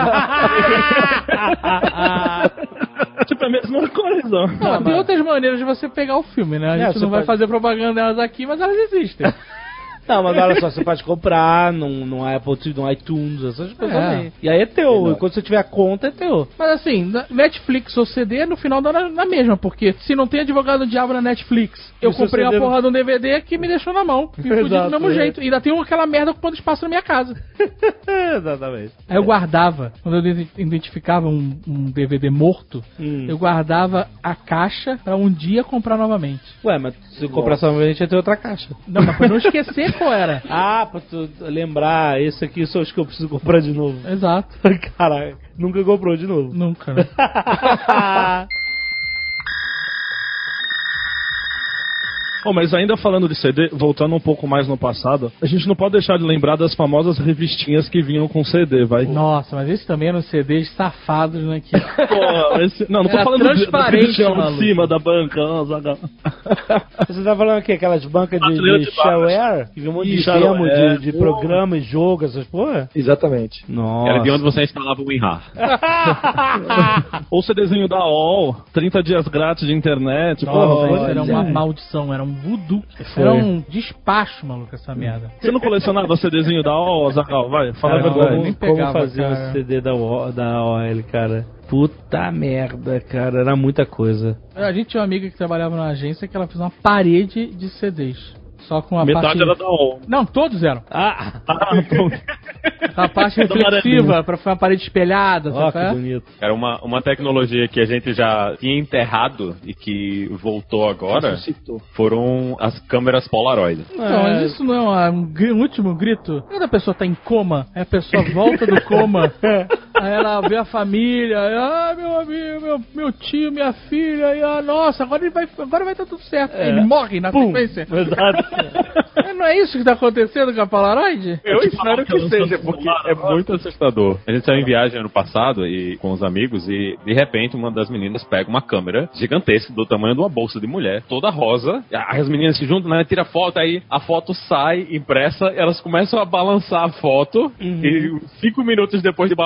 Tipo, é a mesma coisa. Não, tem outras maneiras de você pegar o filme, né? A gente não vai fazer propaganda delas aqui, mas elas existem. Não, mas olha só, você pode comprar no Apple TV, no iTunes, essas coisas também. E aí é teu, quando você tiver a conta, é teu. Mas assim, Netflix ou CD, no final dá na mesma, porque se não tem Advogado do Diabo na Netflix, eu comprei uma porra de um DVD que me deixou na mão, me fudi do mesmo jeito. E ainda tem aquela merda ocupando espaço na minha casa. Exatamente. Aí eu guardava, quando eu identificava um DVD morto, eu guardava a caixa pra um dia comprar novamente. Ué, mas se comprar novamente ia ter outra caixa. Não, mas pra não esquecer qual era. Pra tu lembrar, esse aqui são os que eu preciso comprar de novo. Exato. Caralho, nunca comprou de novo. Nunca. Mas ainda falando de CD, voltando um pouco mais no passado, a gente não pode deixar de lembrar das famosas revistinhas que vinham com CD, vai. Nossa, mas esse também eram CDs safados, né? Que... Não tô falando transparente, de cima da banca. Você tá falando aqui, aquelas bancas de shareware? Que vinha um monte de termo de programa e jogo, essas porra? Exatamente. Nossa. Era de onde você instalava o WinRAR. Ou CDzinho da OL, 30 dias grátis de internet. Nossa, era uma maldição, era um voodoo. Era um despacho, maluco, essa merda. Você não colecionava CDzinho da OL, Azaghal? Vai, fala a verdade. Como fazer um CD da OL, cara? Puta merda, cara, era muita coisa. A gente tinha uma amiga que trabalhava na agência que ela fez uma parede de CDs. Só com a metade parte... era da OL. Não, todos eram. A parte reflexiva, pra uma parede espelhada. Que bonito. Era uma tecnologia que a gente já tinha enterrado e que voltou agora. Foram as câmeras Polaroid. Então, mas isso não é um último grito? Quando a pessoa tá em coma, aí a pessoa volta do coma, aí ela vê a família, meu amigo, meu tio, minha filha, e nossa, agora vai estar tudo certo. Ele morre na sequência. Exato. Não é isso que tá acontecendo com a Polaroid? Eu espero que seja, porque é muito assustador. A gente saiu em viagem ano passado e com os amigos e de repente uma das meninas pega uma câmera gigantesca do tamanho de uma bolsa de mulher, toda rosa. As meninas se juntam, né, tira foto, aí a foto sai impressa, elas começam a balançar a foto e 5 minutos depois de balançar elas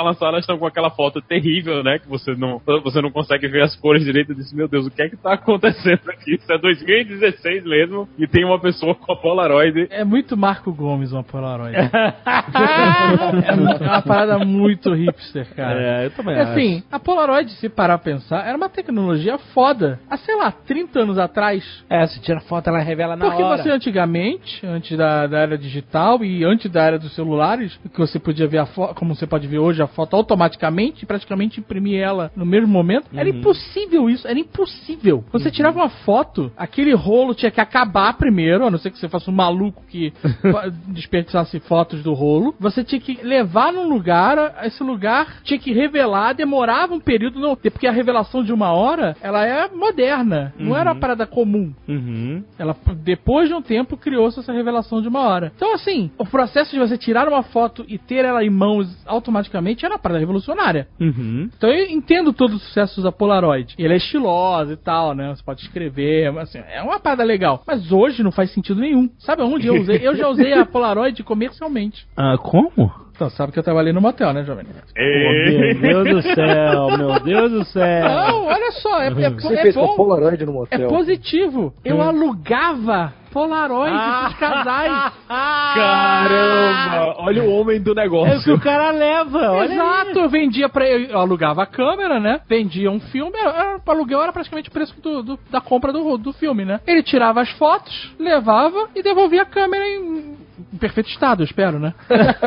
estão com aquela foto terrível, né? Que você não consegue ver as cores direito. Eu disse, meu Deus, o que é que tá acontecendo aqui? Isso é 2016 mesmo, e tem uma pessoa com a Polaroid. É muito Marco Gomes uma Polaroid. É uma parada muito hipster, cara. Eu também assim, a Polaroid, se parar pra pensar, era uma tecnologia foda. Há, sei lá, 30 anos atrás. Se tira foto, ela revela na Porque hora. você antigamente, antes da era digital e antes da era dos celulares, que você podia ver a foto, como você pode ver hoje, a foto automaticamente, praticamente imprimir ela no mesmo momento, era impossível isso, era impossível. Você tirava uma foto, aquele rolo tinha que acabar primeiro, a não ser que você fosse um maluco que desperdiçasse fotos do rolo. Você tinha que levar num lugar, esse lugar tinha que revelar, demorava um período, porque a revelação de 1 hora, ela é moderna, não era uma parada comum. Ela, depois de um tempo, criou-se essa revelação de 1 hora. Então, assim, o processo de você tirar uma foto e ter ela em mãos automaticamente era uma parada revolucionária. Então eu entendo todo o sucesso da Polaroid. E ela é estilosa e tal, né? Você pode escrever, assim, é uma parada legal. Mas hoje não faz sentido nenhum. Sabe onde eu usei? Eu já usei a Polaroid comercialmente. Como? Então, sabe que eu trabalhei no motel, né, Jovem? Meu Deus do céu, meu Deus do céu. Não, olha só, Você fez bom. com Polaroid no motel. É positivo. Eu alugava Polaroid pros casais. Caramba! Olha o homem do negócio. É o que o cara leva. Olha. Exato, eu vendia pra ele, eu alugava a câmera, né? Vendia um filme, o aluguel era praticamente o preço da compra do filme, né? Ele tirava as fotos, levava e devolvia a câmera em perfeito estado, eu espero, né?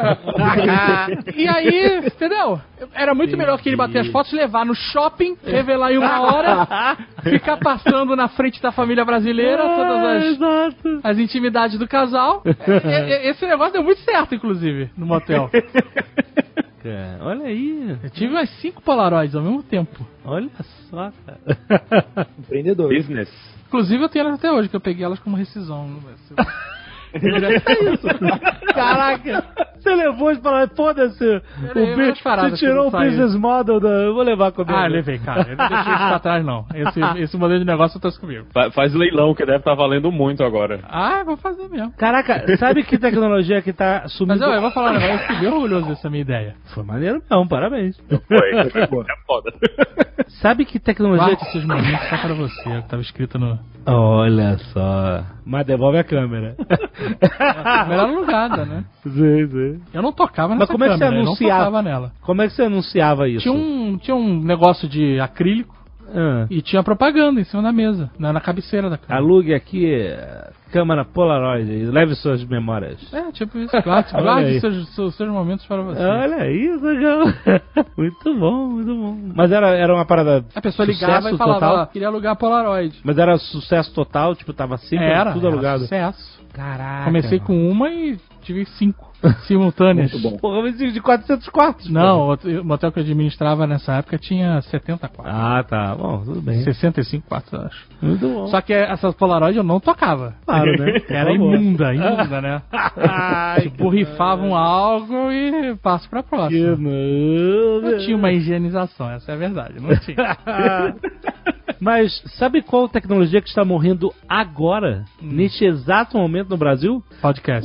E aí, entendeu? Era muito melhor que ele bater as fotos, levar no shopping, revelar em 1 hora, ficar passando na frente da família brasileira todas as intimidades do casal. Esse negócio deu muito certo, inclusive, no motel. Olha aí. Eu tive umas 5 Polaroids ao mesmo tempo. Olha só, cara. Empreendedor. Business. Inclusive eu tenho elas até hoje, que eu peguei elas como rescisão. Caraca, você levou isso pra lá, foda-se. Você tirou o business model eu vou levar comigo. Levei, cara. Eu não deixei isso pra trás, não. Esse modelo de negócio eu trouxe comigo. Faz leilão, que deve estar valendo muito agora. Eu vou fazer mesmo. Caraca, sabe que tecnologia que tá sumindo? Mas eu vou falar um negócio, eu fiquei bem orgulhoso dessa minha ideia. Foi maneiro não, parabéns. Foi foda. Sabe que tecnologia... Guarde seus momentos só para você, que tava escrito no... Olha só. Mas devolve a câmera. Câmera alugada, né? Sim. Eu não tocava nessa Mas como é que você câmera, anunciava? eu não tocava nela. Como é que você anunciava isso? Tinha um negócio de acrílico e tinha propaganda em cima da mesa, na cabeceira da câmera. Alugue aqui câmera Polaroid e leve suas memórias. Tipo isso. Guarde seus momentos para você. Olha isso, legal. Muito bom. Mas era uma parada. A pessoa ligava e falava, total? Queria alugar Polaroid. Mas era sucesso total, tipo, tava sempre tudo alugado. Sucesso. Caraca. Comecei com uma e tive 5 simultâneas. Muito bom. Porra, mas de 400 quartos. Não, o motel que eu administrava nessa época tinha 70 quartos. Tá. Bom, tudo bem. 65 quartos, eu acho. Muito bom. Só que essa Polaroid eu não tocava. Claro, né? Era imunda, né? Borrifavam algo e passo pra próxima. Não tinha uma higienização, essa é a verdade. Não tinha. Mas sabe qual tecnologia que está morrendo agora? Neste exato momento no Brasil? Podcast.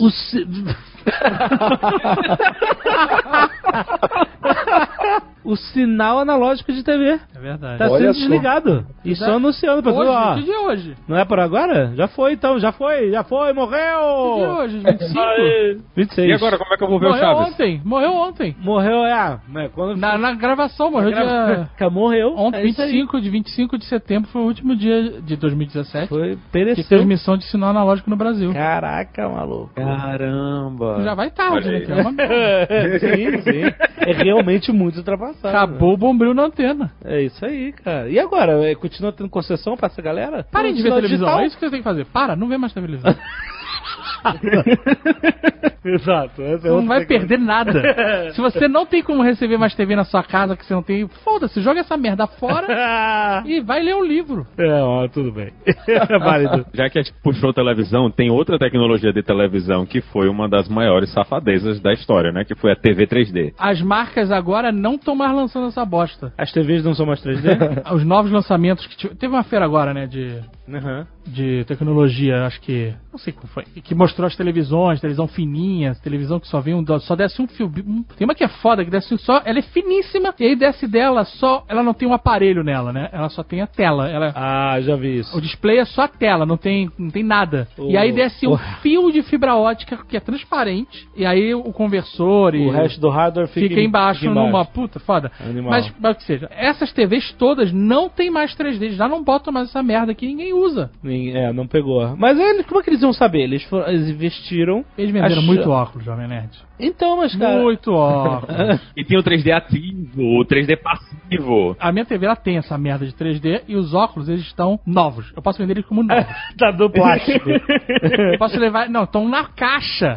O sinal analógico de TV. É verdade. Tá sendo desligado. E estão anunciando pra hoje, pessoal. Que dia é hoje? Não é por agora? Já foi então, já foi, morreu! Que dia é hoje? 25? 26. E agora, como é que eu vou ver o Chaves? Morreu ontem. Morreu, quando... Na gravação, morreu dia... Morreu. Ontem, 25 de setembro, foi o último dia de 2017. Foi de pereceu. transmissão de sinal analógico no Brasil. Caraca, maluco. Caramba. Já vai tarde, né? Que é uma sim. É realmente muito ultrapassado. Acabou o bombril na antena. É isso aí, cara. E agora? Continua tendo concessão pra essa galera? Parem de ver televisão. Digital? É isso que você tem que fazer. Não vê mais televisão. Exato. Você não vai perder nada. Se você não tem como receber mais TV na sua casa, que você não tem, foda-se, joga essa merda fora e vai ler um livro. Tudo bem. É válido. Já que a gente puxou televisão, tem outra tecnologia de televisão que foi uma das maiores safadezas da história, né? Que foi a TV 3D. As marcas agora não estão mais lançando essa bosta. As TVs não são mais 3D? Os novos lançamentos que teve uma feira agora, né? De tecnologia, acho que... Não sei como foi. Que mostrou mostrou as televisões, televisão fininha, televisão que só desce um fio. Tem uma que é foda, que desce só, ela é finíssima, e aí desce dela só, ela não tem um aparelho nela, né? Ela só tem a tela. Já vi isso. O display é só a tela, não tem nada. E aí desce um fio de fibra ótica que é transparente, e aí o conversor e o resto do hardware fica embaixo numa puta foda. Mas o que seja, essas TVs todas não tem mais 3D, já não botam mais essa merda aqui, ninguém usa. Não pegou. Mas como é que eles iam saber? Eles investiram. Eles venderam muito óculos, Jovem Nerd. Então, mas cara... Muito óculos. E tem o 3D ativo, o 3D passivo. A minha TV, ela tem essa merda de 3D e os óculos, eles estão novos. Eu posso vender eles como novos. Tá do plástico. Eu posso levar... Não, estão na caixa.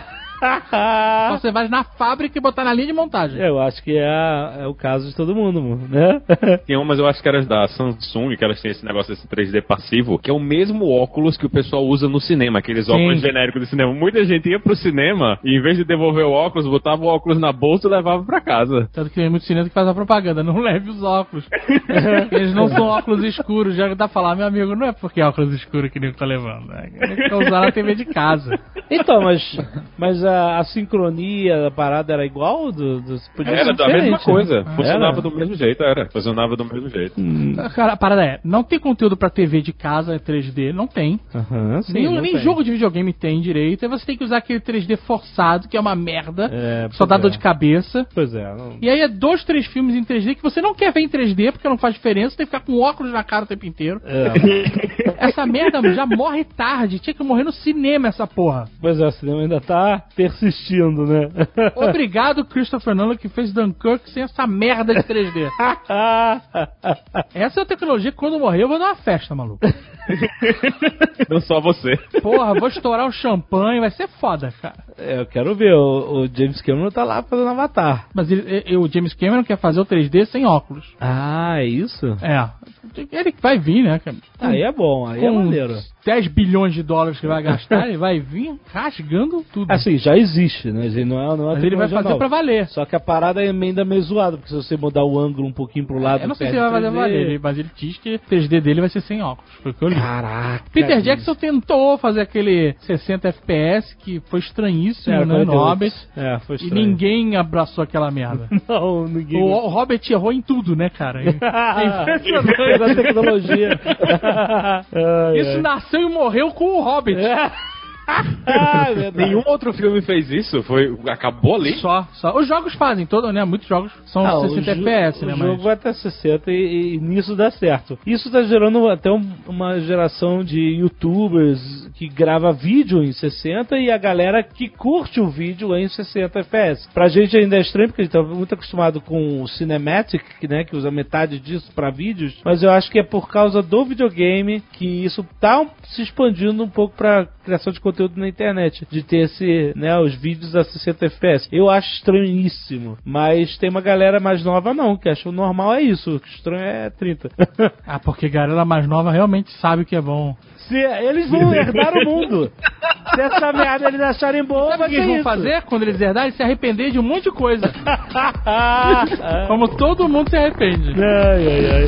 Você vai na fábrica e botar na linha de montagem. Eu acho que é o caso de todo mundo, né? Tem umas, eu acho que era da Samsung, que elas têm esse negócio desse 3D passivo, que é o mesmo óculos que o pessoal usa no cinema, aqueles óculos genéricos do cinema. Muita gente ia pro cinema e em vez de devolver o óculos, botava o óculos na bolsa e levava pra casa. Tanto que tem muito cinema que faz a propaganda, não leve os óculos. Eles não são óculos escuros, já dá pra falar, meu amigo, não é porque é óculos escuros que o nego tá levando, né? Ele quer usar na TV de casa. Então, mas a sincronia da parada era igual? Era da mesma coisa. Funcionava do mesmo jeito, Funcionava do mesmo jeito. Cara, a parada não tem conteúdo pra TV de casa 3D, não tem. Nem jogo de videogame tem direito. Aí você tem que usar aquele 3D forçado, que é uma merda. Só dá dor de cabeça. Pois é. E aí 2, 3 filmes em 3D que você não quer ver em 3D, porque não faz diferença, tem que ficar com óculos na cara o tempo inteiro. Essa merda já morre tarde. Tinha que morrer no cinema essa porra. Pois é, o cinema ainda tá persistindo, né? Obrigado, Christopher Nolan, que fez Dunkirk sem essa merda de 3D. Essa é a tecnologia que quando morrer eu vou dar uma festa, maluco. Não só você. Porra, vou estourar o champanhe, vai ser foda, cara. Eu quero ver, o James Cameron tá lá fazendo Avatar. Mas o James Cameron quer fazer o 3D sem óculos. É isso? Ele vai vir, né, cara? Aí é bom, aí é maneiro. 10 bilhões de dólares que vai gastar, ele vai vir rasgando tudo. Assim, já existe, né? Mas ele vai fazer pra valer. Só que a parada é ainda meio zoada, porque se você mudar o ângulo um pouquinho pro lado... Eu não sei se ele vai fazer valer, mas ele diz que o 3D dele vai ser sem óculos. Foi o que eu li. Caraca! Peter Jackson tentou fazer aquele 60 FPS, que foi estranhíssimo, né, no Hobbit. Foi estranho. E ninguém abraçou aquela merda. Não, ninguém... O Hobbit errou em tudo, né, cara? É impressionante a tecnologia. Isso nasceu e morreu com o Hobbit. Nenhum outro filme fez isso? Acabou ali? Só. Os jogos fazem, né? Muitos jogos são 60 FPS, né? O jogo vai até 60 e nisso dá certo. Isso tá gerando até uma geração de youtubers que grava vídeo em 60 e a galera que curte o vídeo em 60 FPS. Pra gente ainda é estranho, porque a gente tá muito acostumado com o Cinematic, né? Que usa metade disso pra vídeos, mas eu acho que é por causa do videogame que isso tá se expandindo um pouco pra criação de conteúdo na internet, de ter os vídeos a 60 FPS. Eu acho estranhíssimo, mas tem uma galera mais nova não, que acha o normal é isso, o estranho é 30. Porque a galera mais nova realmente sabe o que é bom. Eles vão herdar o mundo. Se essa merda eles acharem boa, sabe o que eles vão fazer quando eles herdarem? Se arrepender de um monte de coisa. Como todo mundo se arrepende. Ai.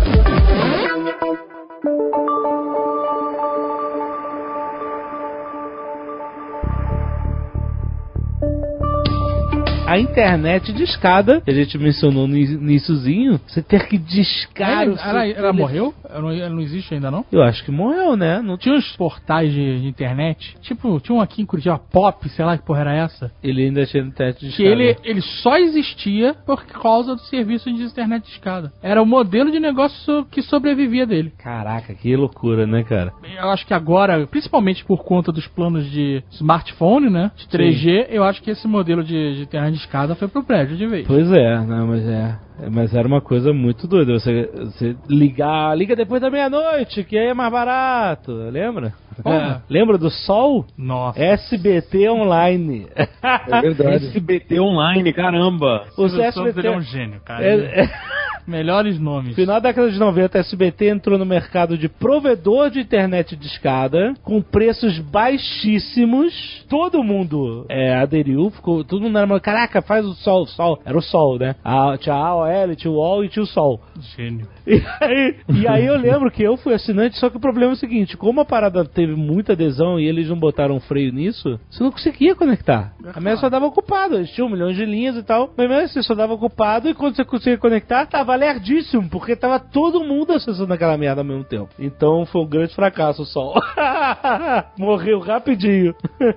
A internet de escada, que a gente mencionou no iniciozinho, você ter que discar ela morreu? Ela não existe ainda, não? Eu acho que morreu, né? Não tinha uns portais de internet, tipo, tinha um aqui em Curitiba, Pop, sei lá que porra era essa. Ele ainda tinha internet de escada. Que ele só existia por causa do serviço de internet de escada. Era o modelo de negócio que sobrevivia dele. Caraca, que loucura, né, cara? Eu acho que agora, principalmente por conta dos planos de smartphone, né, de 3G, eu acho que esse modelo de internet de escada foi pro prédio de vez. Pois é, não, mas era uma coisa muito doida. Você liga depois da meia-noite, que aí é mais barato, lembra? Lembra do Sol? Nossa. SBT Online. É verdade. SBT Online, caramba. O SBT é um gênio, cara. Melhores nomes. Final da década de 90, a SBT entrou no mercado de provedor de internet de escada, com preços baixíssimos. Todo mundo aderiu, todo mundo era, caraca, faz o Sol. Era o Sol, né? Tinha a AOL, tinha o UOL e tinha o Sol. Gênio. E aí eu lembro que eu fui assinante, só que o problema é o seguinte, como a parada teve muita adesão e eles não botaram freio nisso, você não conseguia conectar. A minha só dava ocupado, eles tinham 1 milhão de linhas e tal, mas mesmo assim, só dava ocupado, e quando você conseguia conectar, tava lerdíssimo, porque tava todo mundo acessando aquela merda ao mesmo tempo. Então foi um grande fracasso o Sol. Morreu rapidinho.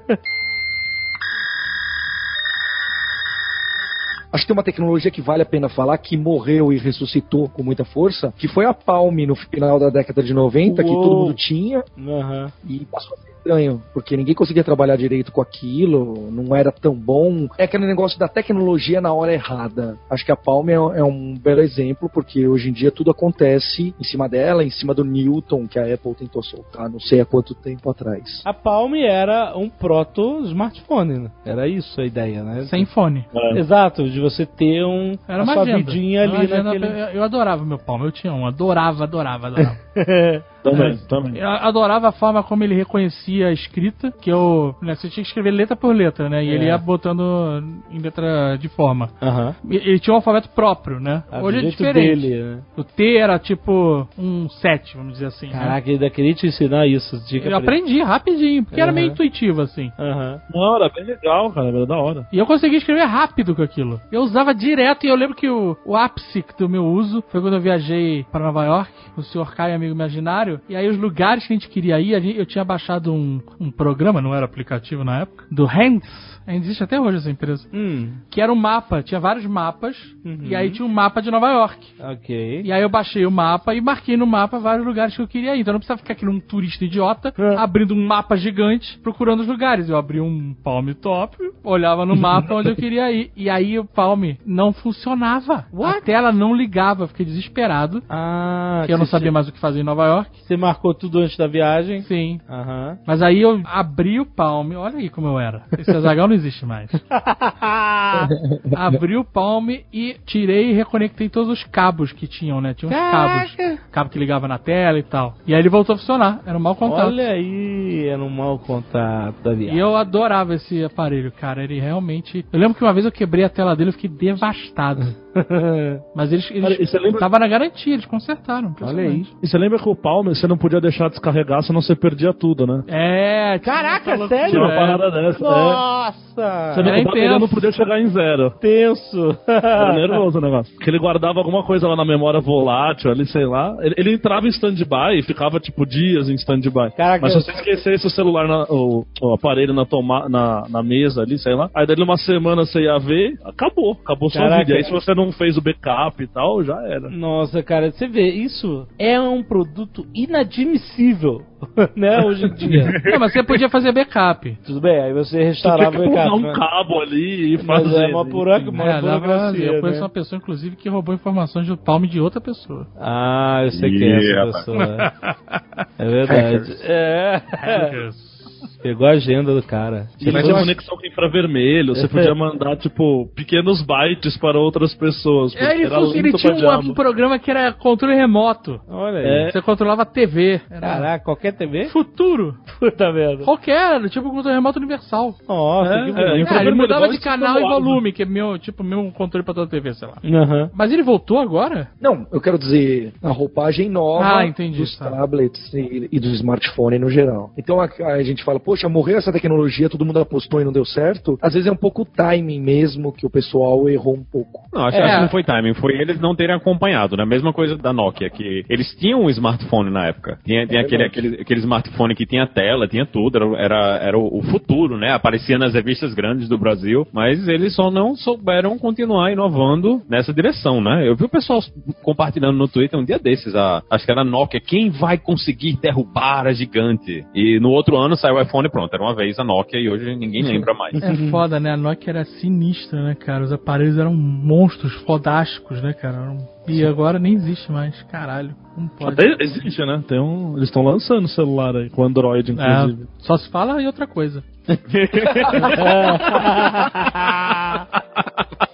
Acho que tem uma tecnologia que vale a pena falar, que morreu e ressuscitou com muita força, que foi a Palm no final da década de 90, que todo mundo tinha, e passou a ser estranho, porque ninguém conseguia trabalhar direito com aquilo, não era tão bom. É aquele negócio da tecnologia na hora errada. Acho que a Palm é um belo exemplo, porque hoje em dia tudo acontece em cima dela, em cima do Newton, que a Apple tentou soltar não sei há quanto tempo atrás. A Palm era um proto-smartphone, né? Era isso a ideia, né? Sem fone. Exato, de você ter era a uma sua agenda. vidinha ali naquele... Eu adorava o meu Palm, eu tinha um, adorava. Também. Eu adorava a forma como ele reconhecia a escrita, que você tinha que escrever letra por letra, né? E ele ia botando em letra de forma. Ele tinha um alfabeto próprio, né? Hoje é diferente. Dele, né? O T era tipo um 7, vamos dizer assim. Caraca, ele ainda queria te ensinar isso. Eu aprendi rapidinho, porque era meio intuitivo, assim. Não, era bem legal, cara, era da hora. E eu consegui escrever rápido com aquilo. Eu usava direto, e eu lembro que o ápice do meu uso foi quando eu viajei para Nova York, com o Sr. Caio, amigo imaginário. E aí os lugares que a gente queria ir, eu tinha baixado um programa, não era aplicativo na época, do Hands. Ainda existe até hoje essa empresa. Que era um mapa, tinha vários mapas, e aí tinha um mapa de Nova York. Ok. E aí eu baixei o mapa e marquei no mapa vários lugares que eu queria ir. Então eu não precisava ficar aqui num turista idiota, abrindo um mapa gigante, procurando os lugares. Eu abri um Palm Top, olhava no mapa onde eu queria ir. E aí o Palm não funcionava. A tela não ligava, eu fiquei desesperado. Porque eu não sabia mais o que fazer em Nova York. Você marcou tudo antes da viagem? Sim. Mas aí eu abri o Palm, olha aí como eu era. Esse Azaghal não existe mais. Abri o Palm e tirei e reconectei todos os cabos que tinham, né? Tinha uns cabos. Cabo que ligava na tela e tal. E aí ele voltou a funcionar. Era um mau contato. Olha aí, era um mau contato da viagem. E eu adorava esse aparelho, cara. Ele realmente... Eu lembro que uma vez eu quebrei a tela dele e fiquei devastado. Mas eles tava na garantia, eles consertaram. Olha aí. E você lembra que o Palm, você não podia deixar descarregar, senão você perdia tudo, né? Caraca, sério? Tinha uma parada dessa. Nossa! Ele não podia chegar em zero. Tenso. Era nervoso o negócio. Porque ele guardava alguma coisa lá na memória volátil, ali, sei lá. Ele entrava em stand-by e ficava, tipo, dias em stand-by. Mas se você esquecesse o celular, o aparelho na mesa ali, sei lá, aí dali uma semana você ia ver, acabou sua vida. Aí se você não fez o backup e tal, já era. Nossa, cara, você vê, isso é um produto inadmissível, né, hoje em dia. Mas você podia fazer backup. Tudo bem, aí você restaurava o backup. Um cabo ali e fazer. É uma burocracia. Eu conheço uma pessoa, inclusive, que roubou informações do Palm de outra pessoa. Eu sei que é essa pessoa. É verdade. Pegou a agenda do cara. Você fazia conexão com infravermelho, você podia mandar, tipo, pequenos bytes para outras pessoas. Ele tinha um programa que era controle remoto. Olha aí. Você controlava a TV. Caraca, qualquer TV? Futuro. Puta merda. Qualquer, tipo controle remoto universal. Nossa, que bonito. Ele mudava de canal e volume, que é meu controle pra toda a TV, sei lá. Mas ele voltou agora? Não, eu quero dizer a roupagem nova dos tablets e do smartphone no geral. Então a gente fala, poxa, morreu essa tecnologia, todo mundo apostou e não deu certo. Às vezes é um pouco o timing mesmo que o pessoal errou um pouco. Não, acho que não foi timing, foi eles não terem acompanhado, né? A mesma coisa da Nokia, que eles tinham um smartphone na época. Tinha aquele smartphone que tinha tela, tinha tudo, era o futuro, né? Aparecia nas revistas grandes do Brasil, mas eles só não souberam continuar inovando nessa direção, né? Eu vi o pessoal compartilhando no Twitter um dia desses, acho que era a Nokia, quem vai conseguir derrubar a gigante? E no outro ano saiu o iPhone, pronto, era uma vez a Nokia e hoje ninguém lembra mais. É foda, né? A Nokia era sinistra, né, cara? Os aparelhos eram monstros fodásticos, né, cara? E agora nem existe mais, caralho. Não pode. Até existe, né? Eles estão lançando celular aí, com Android, inclusive. Só se fala em outra coisa.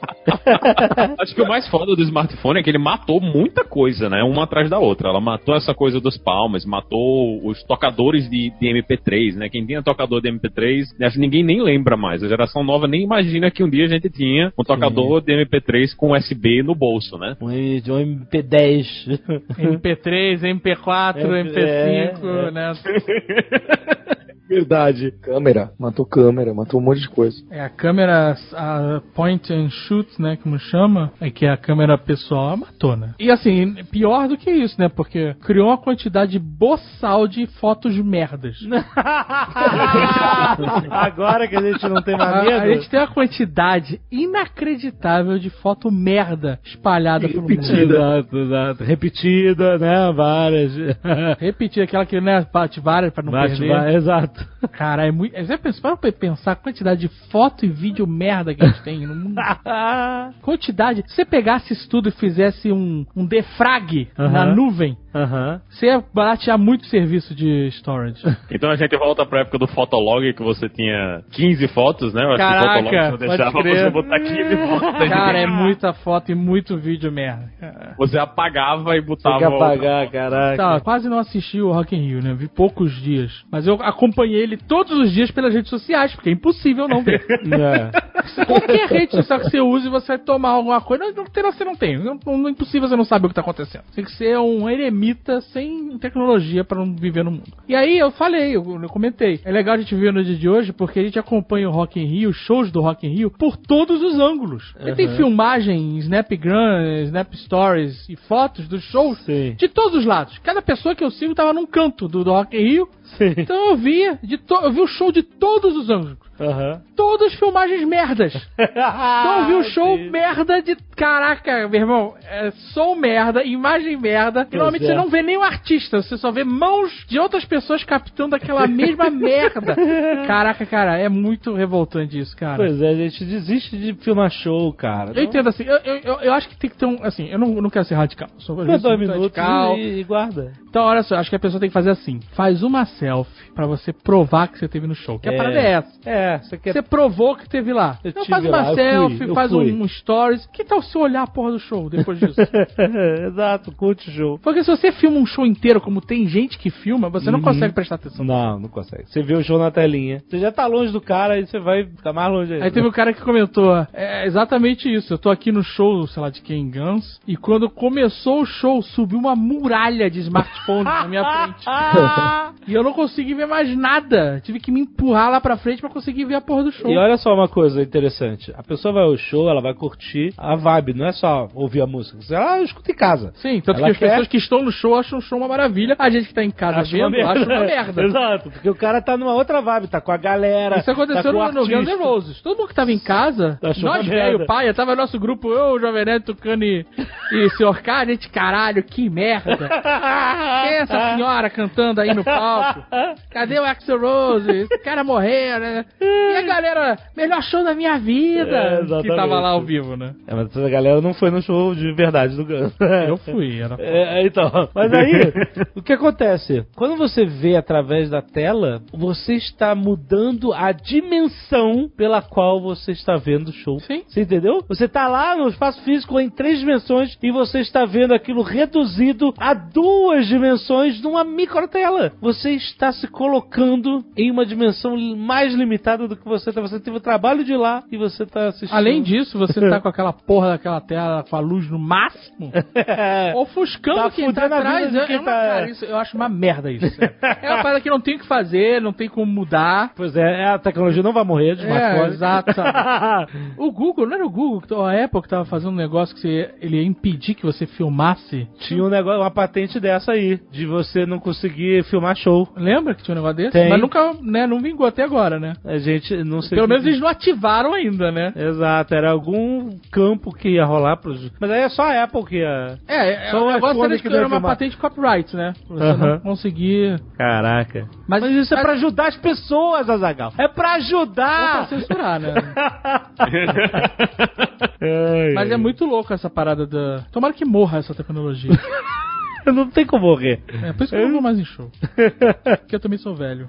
Acho que o mais foda do smartphone é que ele matou muita coisa, né? Uma atrás da outra. Ela matou essa coisa dos palmas, matou os tocadores de MP3, né? Quem tinha tocador de MP3, acho que ninguém nem lembra mais. A geração nova nem imagina que um dia a gente tinha um tocador de MP3 com USB no bolso, né? Um MP10. MP3, MP4, MP5, né? Verdade. Câmera. Matou um monte de coisa. A câmera, a point and shoot, né, como chama, que é a câmera pessoal, matou, né? E assim, pior do que isso, né, porque criou uma quantidade boçal de fotos merdas. Agora que a gente não tem mais medo. A gente tem uma quantidade inacreditável de foto merda espalhada pelo mundo. Exato. Repetida, né, várias. Repetida, aquela que, né, bate várias pra não perder. Exato. Cara, é muito... Você para pensar a quantidade de foto e vídeo merda que a gente tem no mundo. Quantidade. Se você pegasse isso tudo e fizesse um defrag na nuvem, você ia baratear muito serviço de storage. Então a gente volta pra época do Fotolog, que você tinha 15 fotos, né? Eu acho Caraca, que o Fotolog só deixava você botar 15 fotos. Cara, é muita foto e muito vídeo merda. Você apagava e botava... Tem que apagar, caraca. Tá, quase não assisti o Rock in Rio, né? Vi poucos dias. Mas eu acompanhei ele todos os dias pelas redes sociais, porque é impossível não ver. Qualquer rede social que você use, você vai tomar alguma coisa. Você não tem. Não é impossível você não saber o que tá acontecendo. Tem que ser um eremita sem tecnologia pra não viver no mundo. E aí eu falei, eu comentei. É legal a gente ver no dia de hoje, porque a gente acompanha o Rock in Rio, os shows do Rock in Rio, por todos os ângulos. Ele tem filmagem, Snapgram, Snap Stories e fotos dos shows de todos os lados. Cada pessoa que eu sigo tava num canto do Rock in Rio. Então eu vi o show de todos os ângulos. Todas filmagens merdas. Então eu vi o show merda de... Caraca, meu irmão, é som merda, imagem merda. E normalmente você não vê nem o artista, você só vê mãos de outras pessoas captando aquela mesma merda. Caraca, cara, é muito revoltante isso, cara. Pois é, a gente desiste de filmar show, cara. Eu entendo assim, eu acho que tem que ter um... Assim, eu não quero ser radical. Sou 2 minutos e guarda. Então, olha só, acho que a pessoa tem que fazer assim. Faz uma selfie pra você provar que você teve no show. Que a parada é essa. Você provou que teve lá. Então faz uma selfie, faz um stories. Que tal se olhar a porra do show depois disso? Exato, curte o show. Porque se você filma um show inteiro, como tem gente que filma, você não consegue prestar atenção. Não consegue. Você vê o show na telinha. Você já tá longe do cara e você vai ficar mais longe ainda. Aí teve um cara que comentou, é exatamente isso. Eu tô aqui no show, sei lá, de Ken Guns, e quando começou o show, subiu uma muralha de smartphone na minha frente. E eu não consegui ver mais nada. Tive que me empurrar lá pra frente pra conseguir ver a porra do show. E olha só uma coisa interessante. A pessoa vai ao show, ela vai curtir a vibe, não é só ouvir a música. Ela escuta em casa. Sim, tanto que as pessoas que estão no show acham o show uma maravilha. A gente que tá em casa vendo, acha uma merda. Exato, porque o cara tá numa outra vibe, tá com a galera. Isso aconteceu no Guns N' Roses. Todo mundo que tava em casa, nós velho, pai, tava nosso grupo, eu, o Jovem Nerd, Tucano e Sr. K, a gente, caralho, que merda. Quem é essa senhora cantando aí no palco? Cadê o Axl Rose? Esse cara morreu, né? E a galera, melhor show da minha vida, que tava lá ao vivo, né? Mas essa galera não foi no show de verdade do Guns. Eu fui, era então. Mas aí, o que acontece? Quando você vê através da tela, você está mudando a dimensão pela qual você está vendo o show. Sim. Você entendeu? Você tá lá no espaço físico em 3 dimensões e você está vendo aquilo reduzido a 2 dimensões numa microtela. Você está se colocando em uma dimensão mais limitada do que você tá. Você teve o trabalho de ir lá e você tá assistindo. Além disso, você tá com aquela porra daquela tela com a luz no máximo, ofuscando quem tá atrás. Cara, isso, eu acho uma merda isso. É uma parada que não tem o que fazer, não tem como mudar. Pois é, a tecnologia não vai morrer de smartphone. Exato. O Google, não era o Google, a Apple que tava fazendo um negócio que ele ia impedir que você filmasse. Tinha um negócio, uma patente dessa aí, de você não conseguir filmar show. Lembra que tinha um negócio desse? Tem. Mas nunca, né, não vingou até agora, né? A gente não sei. Pelo menos eles não ativaram ainda, né? Exato, era algum campo que ia rolar pros... Mas aí é só a Apple que ia... Só o negócio era que era uma patente copyright, né? Pra você não conseguir... Caraca. Mas isso é pra ajudar as pessoas, Azaghal. É pra ajudar! Ou pra censurar, né? Mas é muito louco essa parada da... Tomara que morra essa tecnologia. Não tem como morrer. Por isso que eu não vou mais em show. Porque eu também sou velho.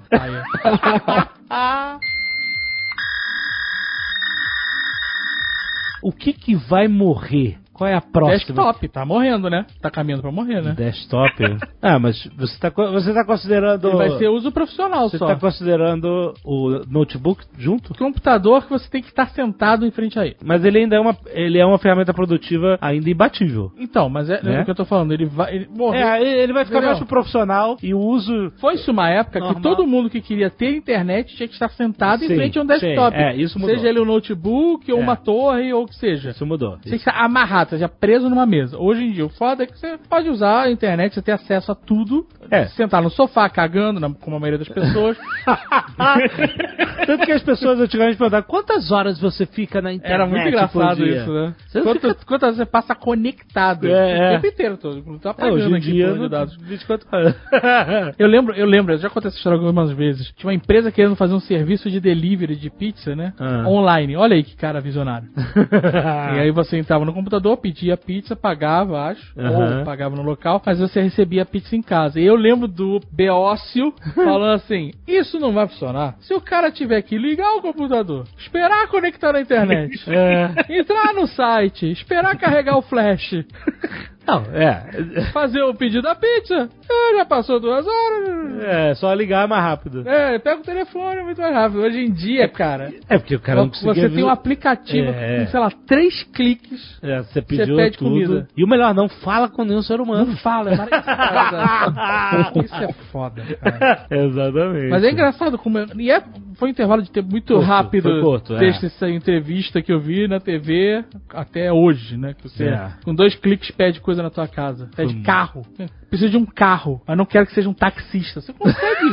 O que vai morrer? Qual é a próxima? Desktop, tá morrendo, né? Tá caminhando pra morrer, né? Desktop? Mas você tá considerando... Ele vai ser uso profissional você só. Você tá considerando o notebook junto? Computador que você tem que estar sentado em frente a ele. Mas ele ainda é uma ferramenta produtiva ainda imbatível. Então, mas é o que eu tô falando. Ele vai ficar mais pro profissional e o uso... Foi-se uma época que todo mundo que queria ter internet tinha que estar sentado em frente a um desktop. Isso mudou. Seja ele um notebook ou uma torre ou o que seja. Isso mudou. Você tem que estar amarrado, seja preso numa mesa. Hoje em dia, o foda é que você pode usar a internet, você tem acesso a tudo. Sentar no sofá, cagando, como a maioria das pessoas. Tanto que as pessoas antigamente perguntavam, quantas horas você fica na internet? Era muito engraçado isso, né? Quantas você passa conectado? O tempo inteiro todo. Não tá pagando hoje em aqui dia, de dados. 24 horas. Eu lembro, eu já contei essa história algumas vezes. Tinha uma empresa querendo fazer um serviço de delivery de pizza, né? Online. Olha aí que cara visionário. E aí você entrava no computador, pedia pizza, pagava, acho, ou pagava no local, mas você recebia a pizza em casa. E eu lembro do Beócio falando assim, isso não vai funcionar. Se o cara tiver que ligar o computador, esperar conectar na internet, entrar no site, esperar carregar o flash... Não, fazer o pedido da pizza. Já passou 2 horas. Só ligar mais rápido. Pega o telefone muito mais rápido. Hoje em dia, cara. Porque o cara não conseguia... Você tem um aplicativo com, sei lá, 3 cliques. Você pediu você pede tudo. Comida. E o melhor, não fala com nenhum ser humano. Não fala, é maravilhoso. Isso é foda, cara. Exatamente. Mas é engraçado como... Foi um intervalo de tempo muito rápido. Foi curto, desde essa entrevista que eu vi na TV até hoje, né? Que você, com 2 cliques, pede coisa na tua casa. Pede carro. Precisa de um carro, mas não quero que seja um taxista. Você consegue.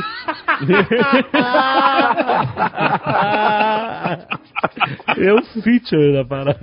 É um feature da parada.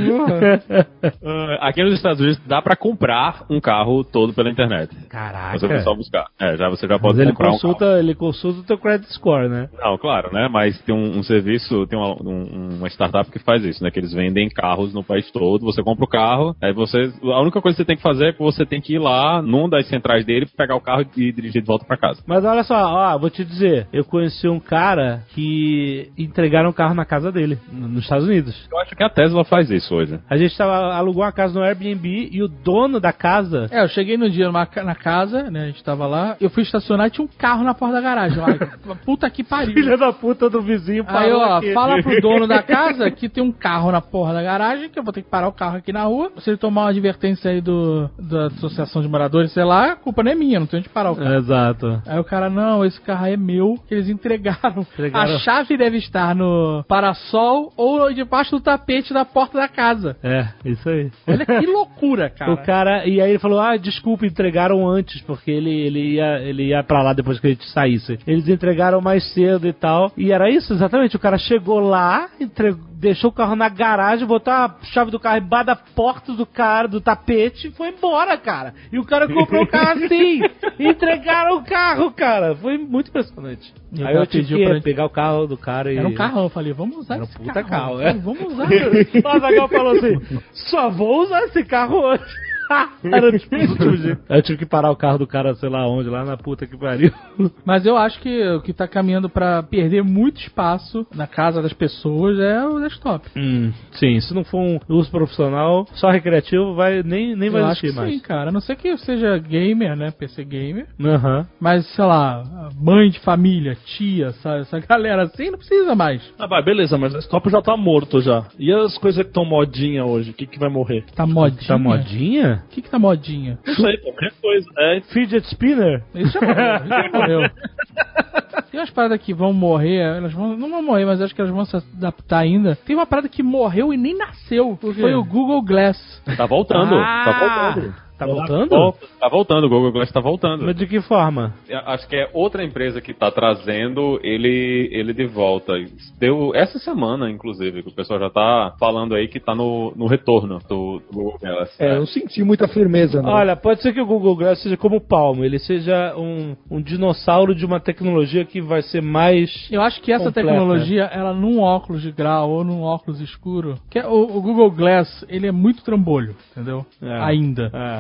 Aqui nos Estados Unidos dá pra comprar um carro todo pela internet. Caraca. Você só buscar. Você já pode comprar um carro. Ele consulta o teu credit score, né? Não, claro, né? Mas tem um serviço, tem uma startup que faz isso, né? Que eles vendem carros no país todo. Você compra o carro, aí a única coisa que você tem que fazer é que você tem que ir lá num das centrais dele, pegar o carro e dirigir de volta pra casa. Mas olha só, vou te dizer, eu conheci um cara que entregaram um carro na casa dele, nos Estados Unidos. Eu acho que a Tesla faz isso hoje. A gente alugou uma casa no Airbnb e o dono da casa... eu cheguei no dia na casa, né, a gente tava lá, eu fui estacionar e tinha um carro na porta da garagem. Puta que pariu. Filha da puta do vizinho parou aqui. Fala pro dono da casa que tem um carro na porra da garagem, que eu vou ter que parar o carro aqui na rua. Se ele tomar uma advertência aí da associação de moradores, sei lá, a culpa não é minha, não tem onde parar o carro. Exato. Aí o cara, não, esse carro é meu, que eles entregaram. A chave deve estar no parasol ou debaixo do tapete da porta da casa. Isso aí. Olha que loucura, cara. E aí ele falou, desculpa, entregaram antes, porque ele ia pra lá depois que a gente saísse. Eles entregaram mais cedo e tal. E era isso, exatamente. O cara chegou lá, deixou o carro na garagem, botou a chave do carro embaixo da porta do cara, do tapete, e foi embora, cara. E o cara comprou o carro assim. Entregaram o carro, cara. Foi muito impressionante. Aí eu tive que pegar o carro do cara e... Era um carrão, eu falei, vamos usar esse puta carro. Vamos usar. O Azaghal falou assim, só vou usar esse carro hoje. Era tipo do jeito. Eu tive que parar o carro do cara, sei lá onde, lá na puta que pariu. Mas eu acho que o que tá caminhando pra perder muito espaço na casa das pessoas é o desktop. Sim, se não for um uso profissional, só recreativo, nem vai existir mais. Sim, cara. A não ser que seja gamer, né? PC gamer. Mas, sei lá, mãe de família, tia, sabe? Essa galera assim não precisa mais. Beleza, mas o desktop já tá morto já. E as coisas que estão modinha hoje? O que vai morrer? Tá modinha? Tá modinha? O que tá modinha? Não sei, qualquer coisa. Fidget spinner? Isso já morreu. Tem umas paradas que vão morrer, não vão morrer, mas acho que elas vão se adaptar ainda. Tem uma parada que morreu e nem nasceu. Foi o Google Glass. Tá voltando. Tá voltando? Tá voltando, o Google Glass tá voltando. Mas de que forma? Acho que é outra empresa que tá trazendo ele de volta. Deu essa semana, inclusive, que o pessoal já tá falando aí que tá no retorno do Google Glass. Eu não senti muita firmeza, não. Olha, pode ser que o Google Glass seja como o Palmo, ele seja um dinossauro de uma tecnologia que vai ser mais Eu acho que essa completa. tecnologia, ela num óculos de grau ou num óculos escuro, que o Google Glass, ele é muito trambolho, entendeu? Ainda.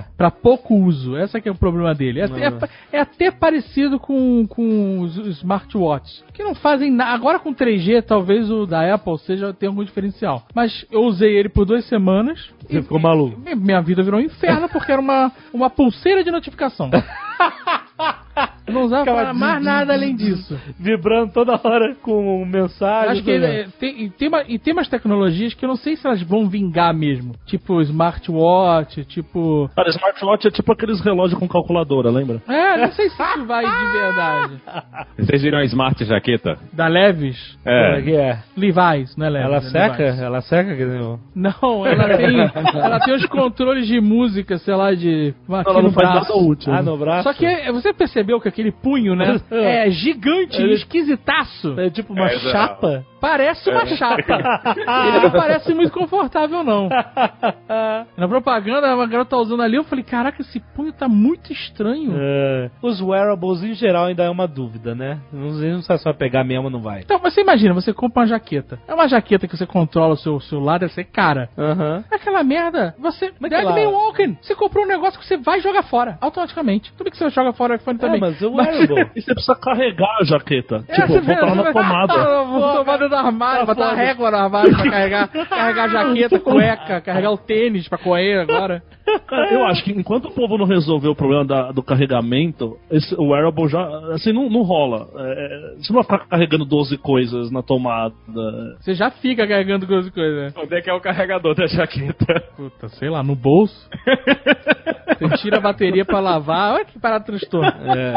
Pra pouco uso. Esse que é o problema dele. É até parecido com os smartwatches, que não fazem nada. Agora com 3G, talvez o da Apple tenha algum diferencial. Mas eu usei ele por 2 semanas. Você ficou maluco. Minha vida virou um inferno porque era uma pulseira de notificação. Não usava para mais nada além disso. Vibrando toda hora com mensagem. Acho que tem umas tecnologias que eu não sei se elas vão vingar mesmo. Tipo smartwatch, tipo... Cara, smartwatch é tipo aqueles relógios com calculadora, lembra? Não sei se isso vai de verdade. Vocês viram a Smart Jaqueta? Da Levi's? É. Que é? Levi's, não é Levi's. Ela seca? Levi's. Ela seca? Não, ela tem os controles de música, sei lá, de... Ela não faz nada útil. No braço? Só que você percebeu que aquele punho, né? É gigante, esquisitaço. É tipo uma chapa. Parece uma chapa. Ele não parece muito confortável, não. Na propaganda, a garota tá usando ali, eu falei, caraca, esse punho tá muito estranho. Os wearables, em geral, ainda é uma dúvida, né? Não sabe se vai pegar mesmo ou não vai. Então, você imagina, você compra uma jaqueta. É uma jaqueta que você controla o seu celular, deve ser cara. Aquela merda, você... Deve meio walking. Você comprou um negócio que você vai jogar fora, automaticamente. Tudo que você joga fora o iPhone também. Mas o wearable... E você precisa carregar a jaqueta. Tipo, botar ela na tomada. Tomada do armário, botar a régua no armário pra carregar a jaqueta, cueca, carregar o tênis pra correr agora. Cara, eu acho que enquanto o povo não resolver o problema do carregamento, o wearable já, assim, não rola. Você não vai ficar carregando 12 coisas na tomada. Você já fica carregando 12 coisas, né? Onde é que é o carregador da jaqueta? Puta, sei lá, no bolso. Você tira a bateria pra lavar. Olha que parada transtorno.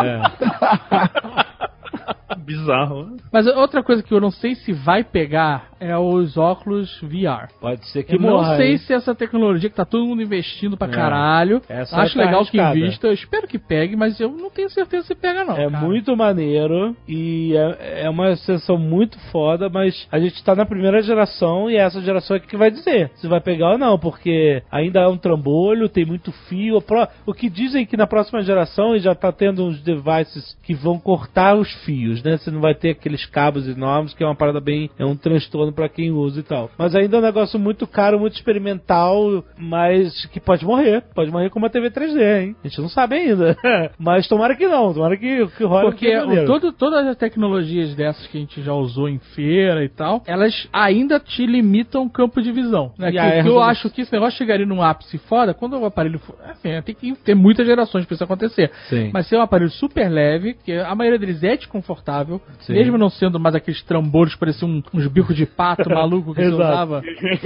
Bizarro, né? Mas outra coisa que eu não sei se vai pegar é os óculos VR. Pode ser que eu não sei se essa tecnologia que tá todo mundo investindo pra caralho. Acho legal que invista. Eu espero que pegue, mas eu não tenho certeza se pega, não. É muito maneiro e é uma sensação muito foda, mas a gente tá na primeira geração e essa geração é que vai dizer se vai pegar ou não, porque ainda é um trambolho, tem muito fio. O que dizem que na próxima geração e já tá tendo uns devices que vão cortar os fios, né? Você não vai ter aqueles cabos enormes, que é uma parada é um transtorno pra quem usa e tal. Mas ainda é um negócio muito caro, muito experimental, mas que pode morrer com uma TV 3D, hein? A gente não sabe ainda. Mas tomara que não, tomara que role. Porque todas as tecnologias dessas que a gente já usou em feira e tal, elas ainda te limitam o campo de visão. Né? Que eu acho que esse negócio chegaria num ápice foda, quando o aparelho for... Assim, tem que ter muitas gerações pra isso acontecer. Sim. Mas ser um aparelho super leve, que a maioria deles é desconfortável, mesmo não sendo mais aqueles trambolhos que pareciam uns bicos de pato maluco que você usava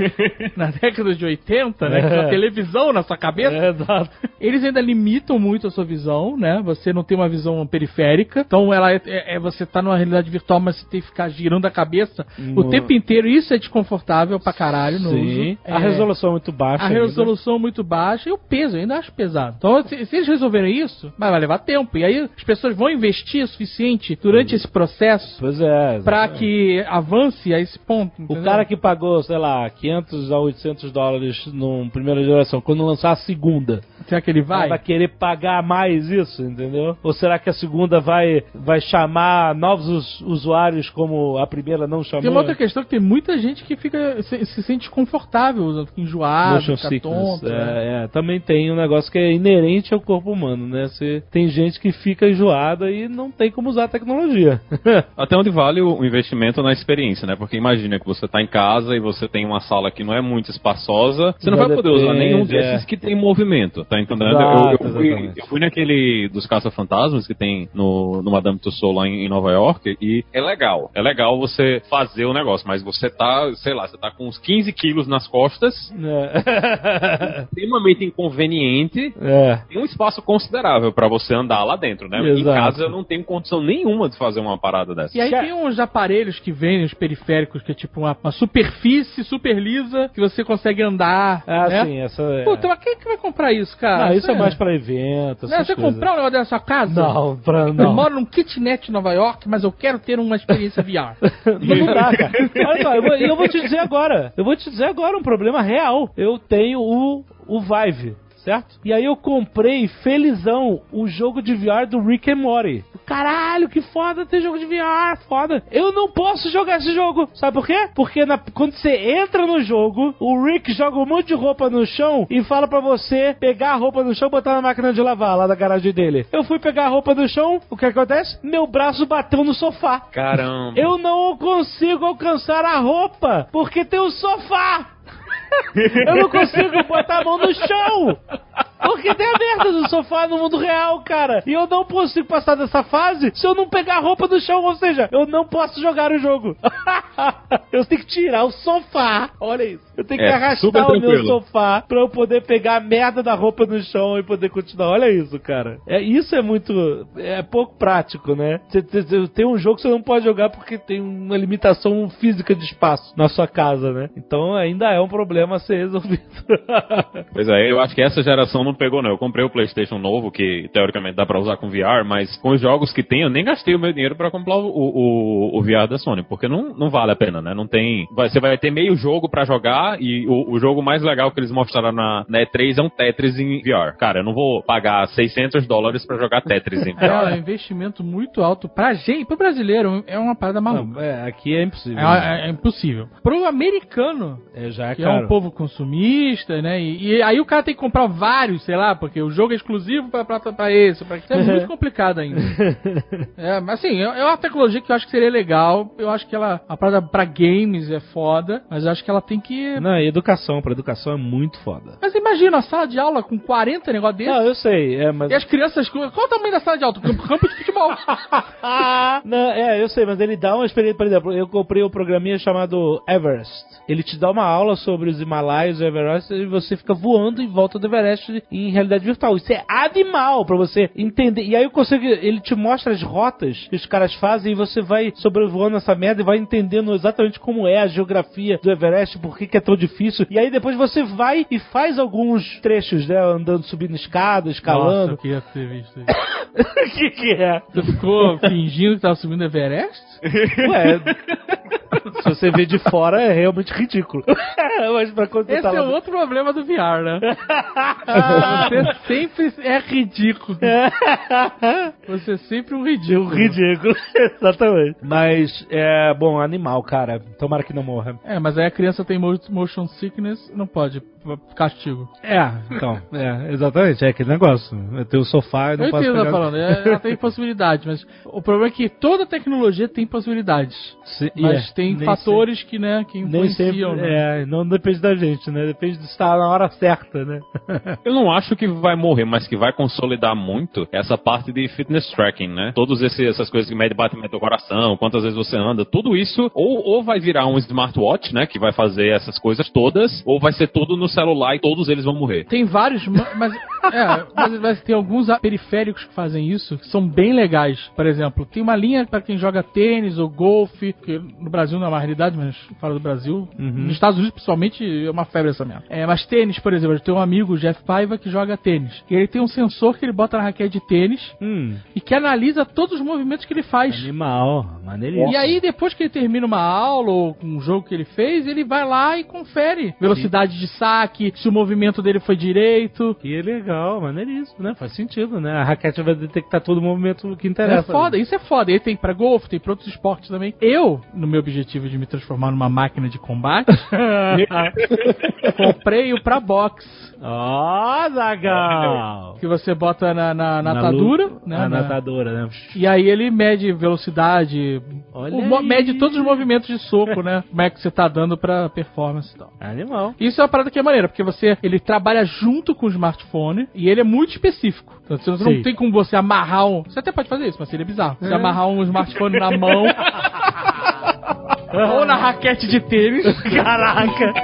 na década de 80, né? Com a televisão na sua cabeça. Exato. Eles ainda limitam muito a sua visão, né? Você não tem uma visão periférica. Então ela você tá numa realidade virtual, mas você tem que ficar girando a cabeça o tempo inteiro. Isso é desconfortável pra caralho no uso. A resolução é muito baixa. A resolução é muito baixa e o peso, eu ainda acho pesado. Então, se eles resolverem isso, vai levar tempo. E aí as pessoas vão investir o suficiente durante esse processo pra que avance a esse ponto. Entendeu? O cara que pagou, sei lá, $500 a $800 numa primeira geração, quando lançar a segunda, será que ele vai? Vai querer pagar mais isso, entendeu? Ou será que a segunda vai chamar novos usuários como a primeira não chamou? Tem uma outra questão que tem muita gente que se sente desconfortável usando, fica enjoado, fica tonto. Também tem um negócio que é inerente ao corpo humano, né? Tem gente que fica enjoada e não tem como usar a tecnologia. Até onde vale o investimento na experiência, né? Porque imagina que você tá em casa e você tem uma sala que não é muito espaçosa, você não vai poder usar nenhum desses que tem movimento, tá entendendo? Eu fui naquele dos caça-fantasmas que tem no Madame Tussauds lá em Nova York e é legal você fazer o negócio, mas você tá, sei lá, você tá com uns 15 quilos nas costas, extremamente inconveniente, tem um espaço considerável pra você andar lá dentro, né? Exato. Em casa eu não tenho condição nenhuma de fazer uma parada dessa. E aí tem uns aparelhos que vêm, os periféricos, que é tipo uma superfície super lisa que você consegue andar. Né? Sim, essa Puta, mas quem é que vai comprar isso, cara? Não, isso é mais pra evento. Você comprar um negócio dessa casa? Não. Eu moro num kitnet em Nova York, mas eu quero ter uma experiência VR. Não dá, cara. Olha só, eu vou te dizer agora. Um problema real. Eu tenho o Vive. Certo? E aí eu comprei felizão o jogo de VR do Rick and Morty. caralho, que foda ter jogo de VR, foda. Eu não posso jogar esse jogo. Sabe por quê? Porque quando você entra no jogo, o Rick joga um monte de roupa no chão e fala pra você pegar a roupa no chão e botar na máquina de lavar lá da garagem dele. Eu fui pegar a roupa no chão, o que acontece? Meu braço bateu no sofá. Caramba. Eu não consigo alcançar a roupa porque tem um sofá. Eu não consigo botar a mão no chão porque tem a merda do sofá no mundo real, cara. E eu não consigo passar dessa fase se eu não pegar a roupa do chão. Ou seja, eu não posso jogar o jogo. Eu tenho que tirar o sofá. Olha isso. Eu tenho que arrastar o meu sofá pra eu poder pegar a merda da roupa no chão e poder continuar. Olha isso, cara. Isso é muito... É pouco prático, né? Tem um jogo que você não pode jogar porque tem uma limitação física de espaço na sua casa, né? Então ainda é um problema a ser resolvido. Pois é, eu acho que essa geração não pegou, não. Eu comprei o PlayStation novo, que teoricamente dá pra usar com VR, mas com os jogos que tem, eu nem gastei o meu dinheiro pra comprar o VR da Sony, porque não vale a pena, né? Não tem... Você vai ter meio jogo pra jogar e o jogo mais legal que eles mostraram na E3 é um Tetris em VR. Cara, eu não vou pagar $600 pra jogar Tetris em VR. É um investimento muito alto pra gente, pro brasileiro, é uma parada maluca. Não, aqui é impossível. É impossível. Pro americano, que caro. É um povo consumista, né? E aí o cara tem que comprar vários, sei lá, porque o jogo é exclusivo pra esse, isso é muito complicado ainda. Mas assim, é uma tecnologia que eu acho que seria legal. Eu acho que a parada pra games é foda, mas eu acho que ela tem que... Não, educação, pra educação é muito foda. Mas imagina a sala de aula com 40 negócios desses. Não, eu sei, mas... E as crianças... Qual é o tamanho da sala de aula? Campo de futebol. Não, eu sei, mas ele dá uma experiência, por exemplo, eu comprei um programinha chamado Everest. Ele te dá uma aula sobre os Himalaias e o Everest e você fica voando em volta do Everest em realidade virtual. Isso é animal pra você entender. E aí ele te mostra as rotas que os caras fazem e você vai sobrevoando essa merda e vai entendendo exatamente como é a geografia do Everest, por que é tão difícil. E aí depois você vai e faz alguns trechos, né? Andando, subindo escada, escalando. Nossa, eu queria ter visto isso. que é? Você ficou fingindo que tava subindo o Everest? Ué, se você vê de fora é realmente ridículo. Mas pra quando esse é outro problema do VR, né? Você sempre é ridículo. Você é sempre um ridículo. Ridículo, exatamente. Mas, bom, animal, cara. Tomara que não morra. Mas aí a criança tem motion sickness, não pode. Castigo. Então, exatamente. É aquele negócio. Eu tenho o sofá e não posso pegar... Eu entendo o que tá falando. Ela tem possibilidade, mas o problema é que toda tecnologia tem possibilidades. Mas tem fatores que influenciam. Sempre, não depende da gente, né? Depende de estar na hora certa, né? Eu não acho que vai morrer, mas que vai consolidar muito essa parte de fitness tracking, né? Todas essas coisas que medem batimento do coração, quantas vezes você anda, tudo isso ou vai virar um smartwatch, né? Que vai fazer essas coisas todas, ou vai ser tudo no celular e todos eles vão morrer. Tem vários, mas tem alguns periféricos que fazem isso, que são bem legais. Por exemplo, tem uma linha para quem joga tênis ou golfe, que no Brasil não é uma realidade, mas fora do Brasil, nos Estados Unidos principalmente, é uma febre essa merda. Mas tênis, por exemplo, eu tenho um amigo, o Jeff Paiva, que joga tênis. E ele tem um sensor que ele bota na raquete de tênis e que analisa todos os movimentos que ele faz. Animal, maneiríssimo. E aí, depois que ele termina uma aula ou um jogo que ele fez, ele vai lá e confere velocidade de saque, se o movimento dele foi direito. Que legal, maneiríssimo, né? Faz sentido, né? A raquete vai detectar todo o movimento que interessa. É foda, isso é foda. Ele tem pra golfe, tem pra outros esportes também. Eu, no meu objetivo de me transformar numa máquina de combate, comprei o pra boxe. Zagal! Que você bota na natadura, né? Na natadura, né? E aí ele mede velocidade, mede todos os movimentos de soco, né? Como é que você tá dando pra performance e tal. Animal. Isso é uma parada que é maneira, porque ele trabalha junto com o smartphone e ele é muito específico. Então você não tem como você amarrar Você até pode fazer isso, mas seria bizarro. Você amarrar um smartphone na mão ou na raquete de tênis. Caraca!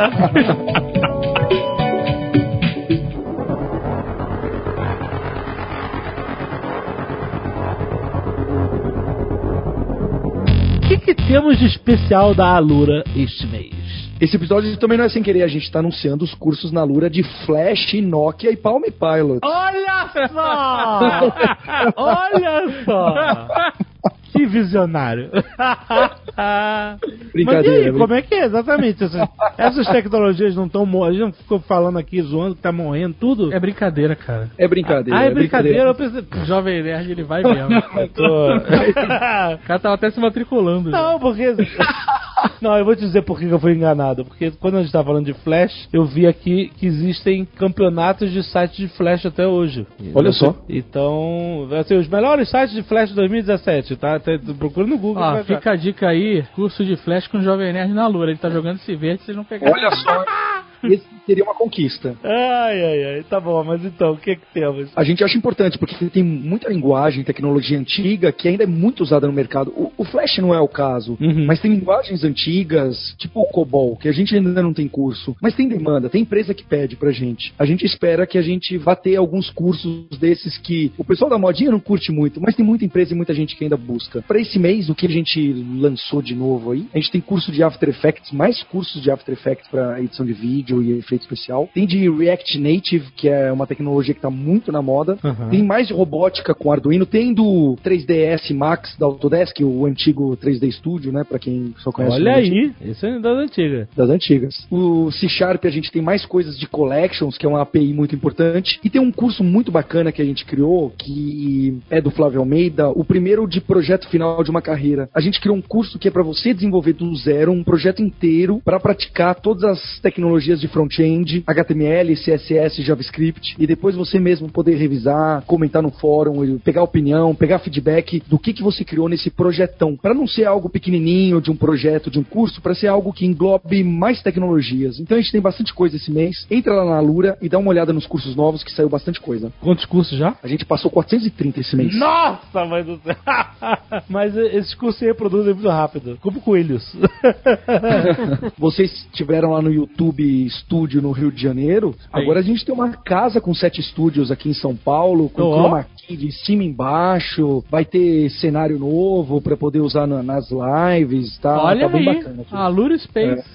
O que temos de especial da Alura este mês? Esse episódio também não é sem querer, a gente tá anunciando os cursos na Alura de Flash, Nokia e Palm Pilot. Olha só! Olha só! Que visionário! Mas e aí, como é que é exatamente? Essas tecnologias não estão morrendo? A gente não ficou falando aqui, zoando que tá morrendo tudo? É brincadeira, cara. É brincadeira. É brincadeira. Eu pensei... O Jovem Nerd, ele vai mesmo. O cara tava até se matriculando. Não, porque... Não, eu vou te dizer por que eu fui enganado. Porque quando a gente tava falando de Flash, eu vi aqui que existem campeonatos de sites de Flash até hoje. Olha só. Então, assim, os melhores sites de Flash 2017, tá? Procura no Google. Ó, fica a dica aí, curso de Flash com o Jovem Nerd na Lura. Ele tá jogando esse verde, vocês não pegaram. Olha só. Esse seria uma conquista. Ai, tá bom, mas então, o que temos? A gente acha importante, porque tem muita linguagem, tecnologia antiga, que ainda é muito usada no mercado. O Flash não é o caso, mas tem linguagens antigas, tipo o COBOL, que a gente ainda não tem curso, mas tem demanda, tem empresa que pede pra gente. A gente espera que a gente vá ter alguns cursos desses que o pessoal da modinha não curte muito, mas tem muita empresa e muita gente que ainda busca. Pra esse mês, o que a gente lançou de novo aí, a gente tem curso de After Effects, mais cursos de After Effects pra edição de vídeo e efeito especial. Tem de React Native, que é uma tecnologia que tá muito na moda. Tem mais de robótica com Arduino. Tem do 3ds Max da Autodesk, o antigo 3D Studio, né? Pra quem só conhece. Olha aí, esse é das antigas. Das antigas. O C# a gente tem mais coisas de Collections, que é uma API muito importante. E tem um curso muito bacana que a gente criou, que é do Flávio Almeida, o primeiro de projeto final de uma carreira. A gente criou um curso que é pra você desenvolver do zero um projeto inteiro pra praticar todas as tecnologias de front-end, HTML, CSS, JavaScript, e depois você mesmo poder revisar, comentar no fórum, pegar opinião, pegar feedback do que você criou nesse projetão, para não ser algo pequenininho de um projeto, de um curso, para ser algo que englobe mais tecnologias. Então a gente tem bastante coisa esse mês. Entra lá na Alura e dá uma olhada nos cursos novos, que saiu bastante coisa. Quantos cursos já? A gente passou 430 esse mês. Nossa, mãe do céu! Mas esses cursos se reproduzem muito rápido, como coelhos. Vocês estiveram lá no YouTube Studio no Rio de Janeiro. Agora a gente tem uma casa com 7 estúdios aqui em São Paulo, com chroma key de cima e embaixo. Vai ter cenário novo pra poder usar nas lives, tá? Olha tá bem aí, bacana aqui. a Lura Space.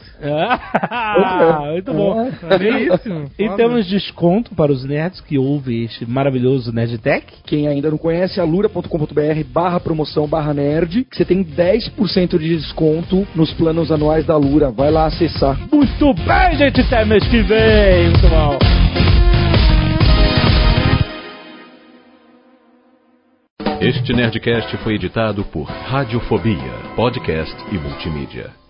Muito bom. Belíssimo. E temos desconto para os nerds que ouvem este maravilhoso Nerdtech. Quem ainda não conhece, alura.com.br/promoção/nerd, que você tem 10% de desconto nos planos anuais da Alura. Vai lá acessar. Muito bem, gente, até mês que vem. Muito bom. Este Nerdcast foi editado por Radiofobia, podcast e multimídia.